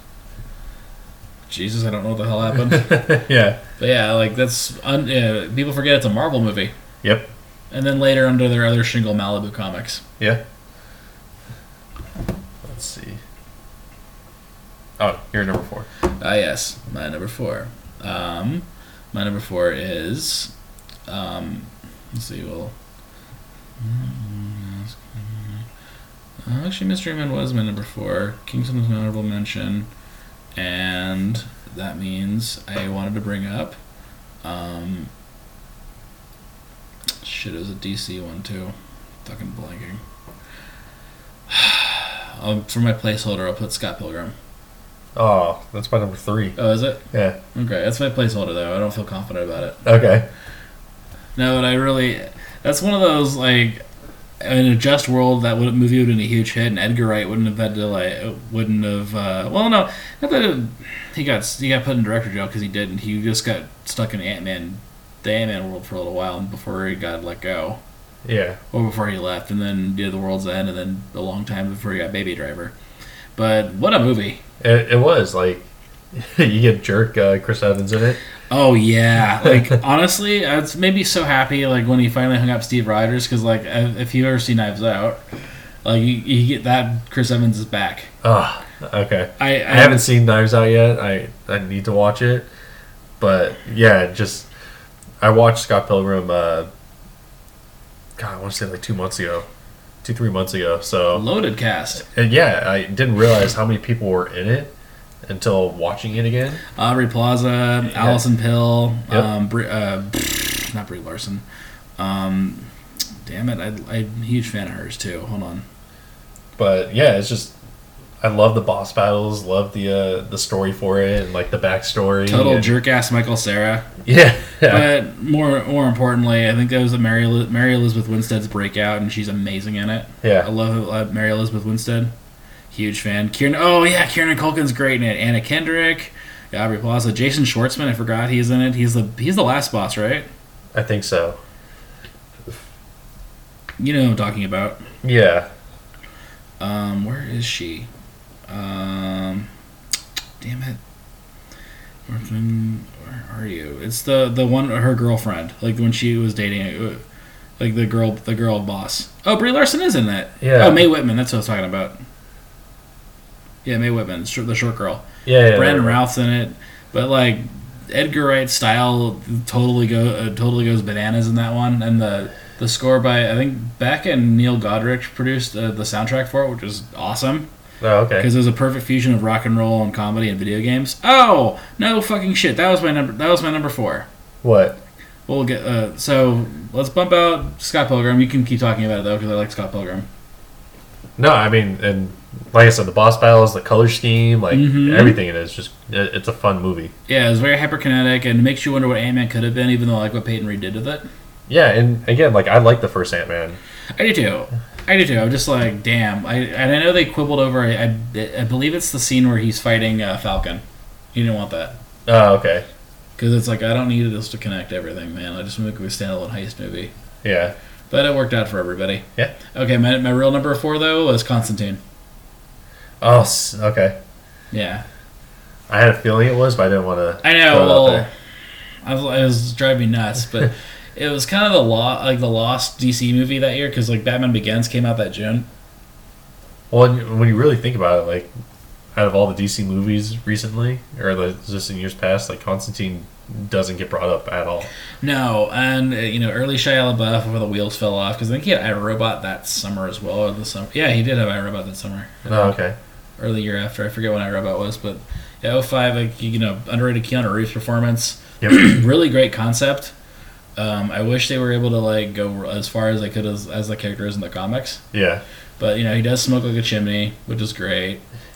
Jesus, I don't know what the hell happened. Yeah. But yeah, like that's un- yeah, people forget it's a Marvel movie. Yep. And then later under their other Shingle Malibu comics. Yeah. Let's see. Oh, you're number four. Ah, yes, my number four. Um, my number four is, um, let's see, well, uh, actually, Mystery Men was my number four. Kingston was my honorable mention, and that means I wanted to bring up, um, shit, it was a D C one too. Fucking blanking. um, for my placeholder, I'll put Scott Pilgrim. Oh, that's my number three. Oh, is it? Yeah. Okay, that's my placeholder though. I don't feel confident about it. Okay. No, but I really, that's one of those like, in a just world that would movie would have been a huge hit, and Edgar Wright wouldn't have had to like, wouldn't have. Uh, well, no, not that it, he got he got put in director jail because he didn't. He just got stuck in Ant Man, the Ant Man world for a little while before he got let go, Yeah. or before he left, and then did The World's End, and then a long time before he got Baby Driver. But what a movie! It, it was like you get jerk uh, Chris Evans in it. Oh yeah, like honestly, I was maybe so happy like when he finally hung up Steve Rogers because like if you ever see Knives Out, like you, you get that Chris Evans is back. Oh, okay. I, I, I haven't seen Knives Out yet. I, I need to watch it. But yeah, just I watched Scott Pilgrim. Uh, God, I want to say like two months ago, two three months ago. So loaded cast. and yeah, I didn't realize how many people were in it until watching it again. Aubrey Plaza, Yeah. Allison Pill, Yep. um, Brie, uh, not Brie Larson. Um, damn it, I, I'm a huge fan of hers too. Hold on. But yeah, it's just I love the boss battles, love the uh, the story for it, and like the backstory. Total and, jerk ass Michael Cera. Yeah, yeah, But more more importantly, I think that was a Mary, Eli- Mary Elizabeth Winstead's breakout, and she's amazing in it. I yeah. love uh, Mary Elizabeth Winstead. Huge fan. Kieran, oh yeah, Kieran Culkin's great in it. Anna Kendrick, Aubrey Plaza, Jason Schwartzman. I forgot he's in it. He's the he's the last boss, right? I think so. You know who I'm talking about. Yeah. Um, where is she? Um, damn it. Where are you? It's the the one her girlfriend, like when she was dating, like the girl the girl boss. Oh, Brie Larson is in it. Yeah. Oh, Mae Whitman. That's what I was talking about. Yeah, Mae Whitman, the short girl. Yeah. yeah Brandon yeah. Routh's in it, but like Edgar Wright's style totally go uh, totally goes bananas in that one, and the the score by I think Beck and Neil Godrich produced uh, the soundtrack for it, which was awesome. Oh, okay. Because it was a perfect fusion of rock and roll and comedy and video games. Oh no, fucking shit! That was my number. That was my number four. What? We'll get. Uh, so let's bump out Scott Pilgrim. You can keep talking about it though, because I like Scott Pilgrim. No, I mean, and like I said, the boss battles, the color scheme, like Mhm. everything it is, just it, it's a fun movie. Yeah, it was very hyperkinetic and it makes you wonder what Ant-Man could have been, even though I like what Peyton Reed did with it. Yeah, and again, like I like the first Ant Man. I do too. I do too. I'm just like, damn. I and I know they quibbled over. I, I, I believe it's the scene where he's fighting uh, Falcon. You didn't want that Oh, okay. because it's like I don't need this to connect everything, man. I just want to make a standalone heist movie. Yeah. But it worked out for everybody. Yeah. Okay, my my real number four though was Constantine. Oh, s- okay. Yeah. I had a feeling it was, but I didn't want to. I know. throw it out Well, there. I was, it was driving me nuts, but it was kind of the law, like the lost D C movie that year because like Batman Begins came out that June. Well, when when you really think about it, like out of all the D C movies recently, or the, just in years past, like Constantine doesn't get brought up at all. No, and uh, you know, early Shia LaBeouf before the wheels fell off because I think he had iRobot that summer as well. Or the summer, yeah, he did have iRobot that summer. Oh, okay. Early year after, I forget when iRobot was, but yeah, oh five, like you know, underrated Keanu Reeves performance. Yep. Really great concept. Um, I wish they were able to like go as far as they could as, as the character is in the comics. Yeah. But you know, he does smoke like a chimney, which is great.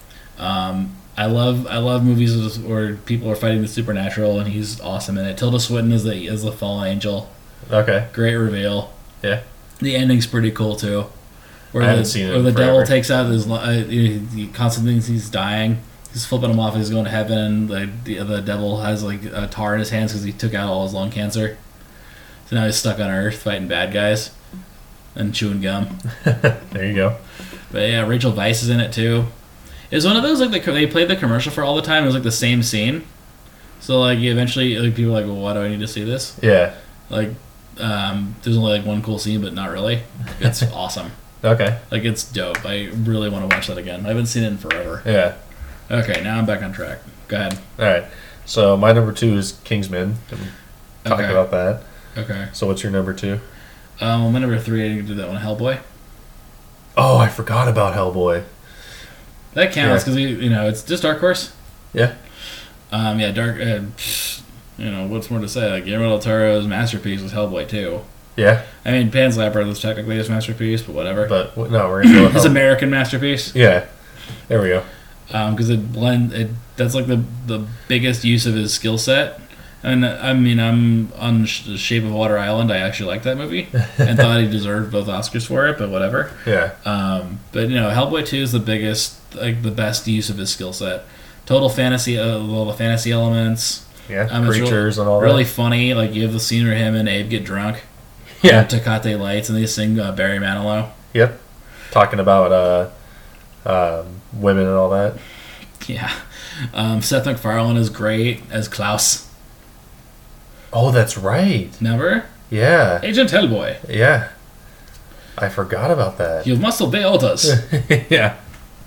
Um, I love I love movies where people are fighting the supernatural, and he's awesome in it. Tilda Swinton is the is the fallen angel. Okay. Great reveal. Yeah. The ending's pretty cool too. Where I the, haven't seen it where in the forever. devil takes out his. Uh, he he constantly thinks he's dying. He's flipping him off. He's going to heaven, and the the, the devil has like a tar in his hands because he took out all his lung cancer. So now he's stuck on Earth fighting bad guys and chewing gum. There you go. But yeah, Rachel Weisz is in it too. It was one of those like the, they played the commercial for all the time. It was like the same scene. So like you eventually like people are like, well, why do I need to see this? Yeah. Like, um, there's only like one cool scene, but not really. It's awesome. Okay. Like it's dope. I really want to watch that again. I haven't seen it in forever. Yeah. Okay, now I'm back on track. Go ahead. All right. So my number two is Kingsman. Talk Okay. about that. Okay. So what's your number two? Um, well, my number three, I didn't do that one. Hellboy. Oh, I forgot about Hellboy. That counts Yeah. because you know it's just Dark Horse. Yeah. Um, yeah, Dark. Uh, you know what's more to say? Like Guillermo del Toro's masterpiece was Hellboy too. Yeah. I mean, Pan's Labyrinth was technically his masterpiece, but whatever. But w- no, we're gonna go with His Hellboy. American masterpiece. Yeah. There we go. Because it blend it. That's like the the biggest use of his skill set. And I mean, I'm on Sh- Shape of Water Island. I actually liked that movie and thought he deserved both Oscars for it, but whatever. Yeah. Um, but you know, Hellboy two is the biggest, like the best use of his skill set. Total fantasy, uh, all the fantasy elements. Yeah. Um, it's Creatures really, and all that. really funny. Like you have the scene where him and Abe get drunk. Yeah. on Tecate Lights, and they sing uh, Barry Manilow. Yep. Talking about uh, um, women and all that. Yeah. Um, Seth MacFarlane is great as Klaus. Oh, that's right. Never? Yeah. Agent Hellboy. Yeah. I forgot about that. You must obey orders. Yeah.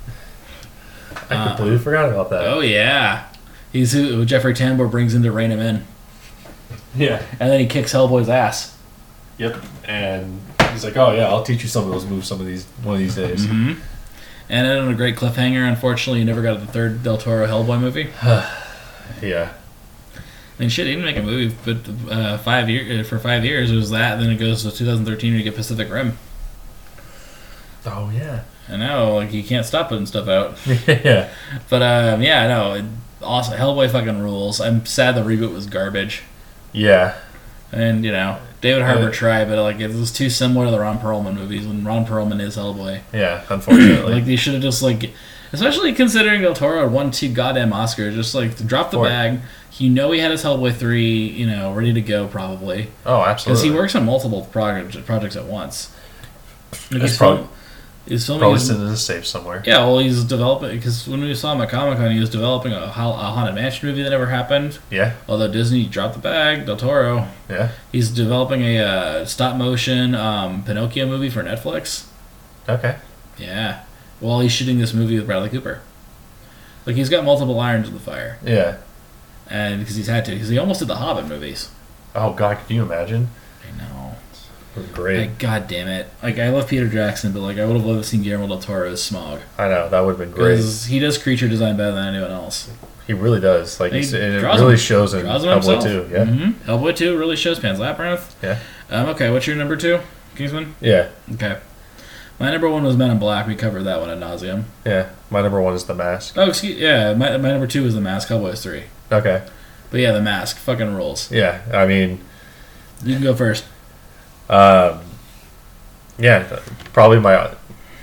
I Uh, completely forgot about that. Oh, yeah. He's who Jeffrey Tambor brings in to rein him in. Yeah. And then he kicks Hellboy's ass. Yep. And he's like, "Oh yeah, I'll teach you some of those moves some of these one of these days." Mm-hmm. And then on a great cliffhanger, unfortunately, you never got the third Del Toro Hellboy movie. Yeah. I mean, shit, he didn't make a movie, but uh, five year, for five years it was that, and then it goes to twenty thirteen when you get Pacific Rim. Oh yeah. I know, like, you can't stop putting stuff out. Yeah. But, um, yeah, no, it, awesome. Hellboy fucking rules. I'm sad the reboot was garbage. Yeah. And, you know, David Harbour Yeah. tried, but, like, it was too similar to the Ron Perlman movies when Ron Perlman is Hellboy. Yeah. Unfortunately. Like, they should have just, like, especially considering Del Toro had won two goddamn Oscars, just, like, to drop the For- bag. You know he had his Hellboy three, you know, ready to go, probably. oh, Because absolutely. he works on multiple project, projects at once. Like That's he's, probably- film, he's filming. Probably his- sitting in a safe somewhere. yeah, well, he's developing because when we saw him at Comic Con, he was developing a, ha- a haunted mansion movie that never happened. Yeah, Although Disney dropped the bag, Del Toro. yeah. He's developing a uh, stop motion um, Pinocchio movie for Netflix. Okay. Yeah, while he's shooting this movie with Bradley Cooper. Like he's got multiple irons in the fire, Yeah. and because he's had to, because he almost did the Hobbit movies. Oh God, can you imagine? I know. Great. Like, God damn it. Like, I love Peter Jackson, but, like, I would have loved to see Guillermo del Toro as Smog. I know that would have been great. Because he does creature design better than anyone else. He really does. Like He he's, and it draws really him- shows in Draws him Hellboy himself. too. Yeah. Mm-hmm. Hellboy two really shows Pan's Labyrinth. Yeah. Um, okay, what's your number two, Kingsman? Yeah. Okay. My number one was Men in Black. We covered that one ad nauseum. Yeah. My number one is The Mask. Oh, excuse yeah. My, my number two is The Mask. Hellboy's three. Okay. But yeah, The Mask. Fucking rules. Yeah. I mean, You can go first. um, yeah, probably my. Uh,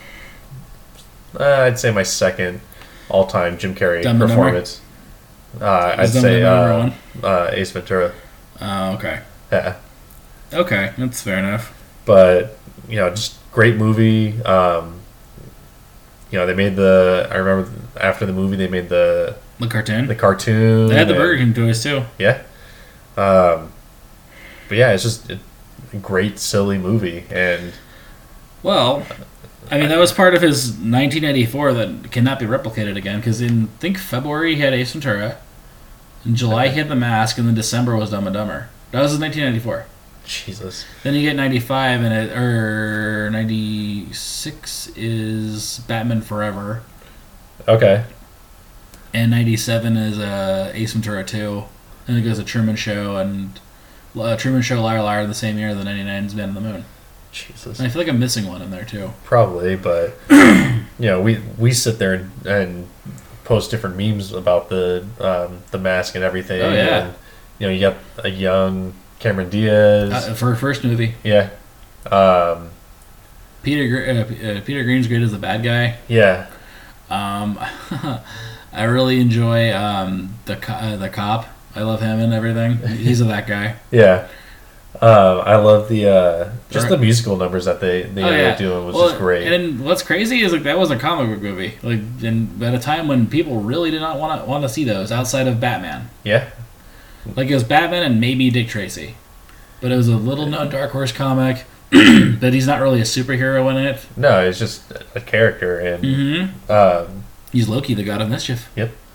I'd say my second all-time Jim Carrey Dumb and performance. Uh, I'd Is Dumb say and Dumber uh, one? uh, Ace Ventura. Oh, okay. Yeah. Okay, that's fair enough. But you know, just great movie. Um, you know, they made the. I remember after the movie, they made the The cartoon. the cartoon. They had the and- Burger King toys, too. Yeah. Um, but yeah, it's just a great, silly movie, and Well, I mean, that was part of his nineteen ninety-four that cannot be replicated again, because in, I think, February he had Ace Ventura, in July he had The Mask, and then December was Dumb and Dumber. That was his nineteen ninety-four. Jesus. Then you get ninety-five, and it, or ninety-six is Batman Forever, Okay. and ninety-seven is uh, Ace Ventura two, and it goes to Truman Show, and uh, Truman Show, Liar Liar, the same year, the ninety-nine is Man on the Moon. Jesus. And I feel like I'm missing one in there, too. Probably, but you know, we we sit there and, and post different memes about the um, the mask and everything. Oh, yeah. And, you know, you got a young Cameron Diaz. Uh, for her first movie. yeah. Um, Peter Gr- uh, P- uh, Peter Green's great as the bad guy. yeah. Um, I really enjoy um, the co- uh, the cop. I love him and everything. He's a that guy. Yeah. Um, I love the uh, just Sure. the musical numbers that they they Oh, ended yeah. up doing was Well, just great. And what's crazy is like that was a comic book movie. Like, and at a time when people really did not want to want to see those outside of Batman. yeah. Like it was Batman and maybe Dick Tracy, but it was a little known Dark Horse comic. That he's not really a superhero in it. No, it's just a character, and Mm-hmm. um, He's Loki, the god of mischief.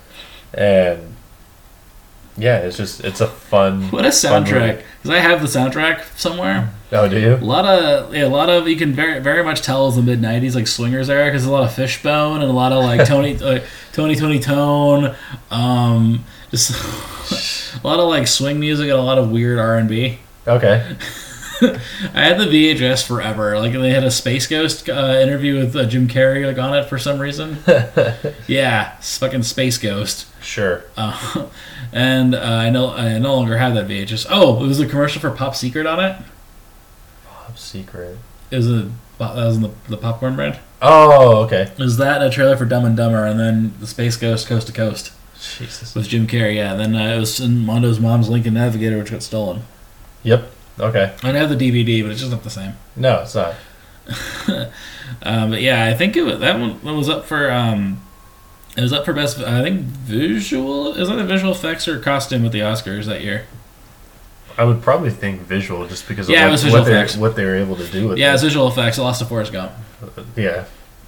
and yeah, it's just it's a fun. What a fun soundtrack! movie. Because I have the soundtrack somewhere. Oh, do you? A lot of yeah, a lot of you can very very much tell it's the mid nineties like swingers era because a lot of Fishbone and a lot of like Tony like Tony Tony Tone, um, just a lot of like swing music and a lot of weird R and B. Okay. I had the V H S forever. Like they had a Space Ghost uh, interview with uh, Jim Carrey like on it for some reason. Yeah, it's fucking Space Ghost. Sure. Uh, and uh, I no I no longer have that V H S. Oh, it was a commercial for Pop Secret on it. Top secret. It was a that was in the, the popcorn brand. Oh, okay. It was that and a trailer for Dumb and Dumber, and then the Space Ghost Coast to Coast Jesus. with Jim Carrey. Yeah, and then uh, it was in Mondo's mom's Lincoln Navigator, which got stolen. Yep. Okay. I have the D V D, but it's just not the same. No, it's not. um, but yeah, I think it was, that one was up for um, it was up for best. I think visual is that the visual effects or costume with the Oscars that year. I would probably think visual, just because of Yeah, it what, was visual what, they, effects. what they were able to do with Yeah, it. it's visual effects. It lost to Forrest Gump. Yeah.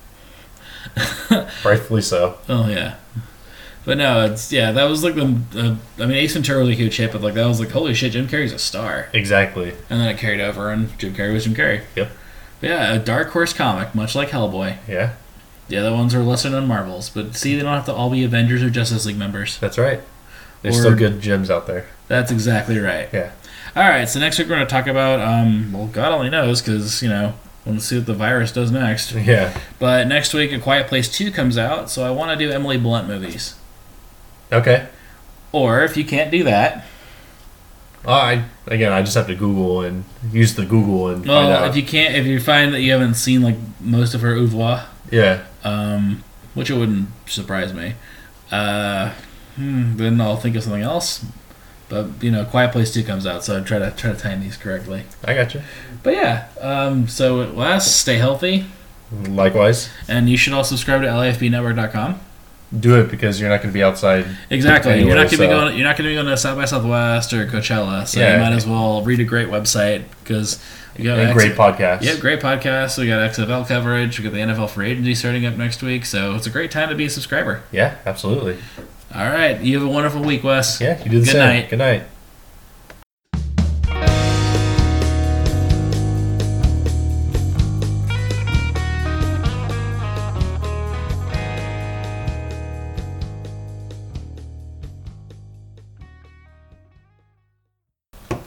Rightfully so. Oh yeah, but no, it's yeah. That was like the. Uh, I mean, Ace Ventura was a huge hit, but like that was like holy shit, Jim Carrey's a star, Exactly. and then it carried over, and Jim Carrey was Jim Carrey. Yep. But yeah, a Dark Horse comic, much like Hellboy. Yeah, The other ones are lesser known Marvels, but see, they don't have to all be Avengers or Justice League members. that's right. There's Or- still good gems out there. That's exactly right. Yeah. All right, so next week we're going to talk about, um, well, God only knows, because, you know, we'll see what the virus does next. Yeah. But next week, A Quiet Place two comes out, so I want to do Emily Blunt movies. Okay. Or, if you can't do that, Uh, I again, I just have to Google and use the Google and find well, out. if you can't, if you find that you haven't seen, like, most of her oeuvre, yeah. um, which it wouldn't surprise me, uh, hmm, then I'll think of something else. But you know, Quiet Place Two comes out, so I try to try to time these correctly. I got you. But yeah, um, so last, stay healthy, Likewise. and you should all subscribe to L A F B network dot com. Do it because you're not going to be outside. Exactly. Anyway, you're not going to so. be going. You're not going to be going to South by Southwest or Coachella, so Yeah. you might as well read a great website because you got And X- great podcast. Yeah, great podcast. We got X F L coverage. We got the N F L free agency starting up next week, so it's a great time to be a subscriber. Yeah, absolutely. All right, you have a wonderful week, Wes. Yeah, you do the Good same. night. Good night.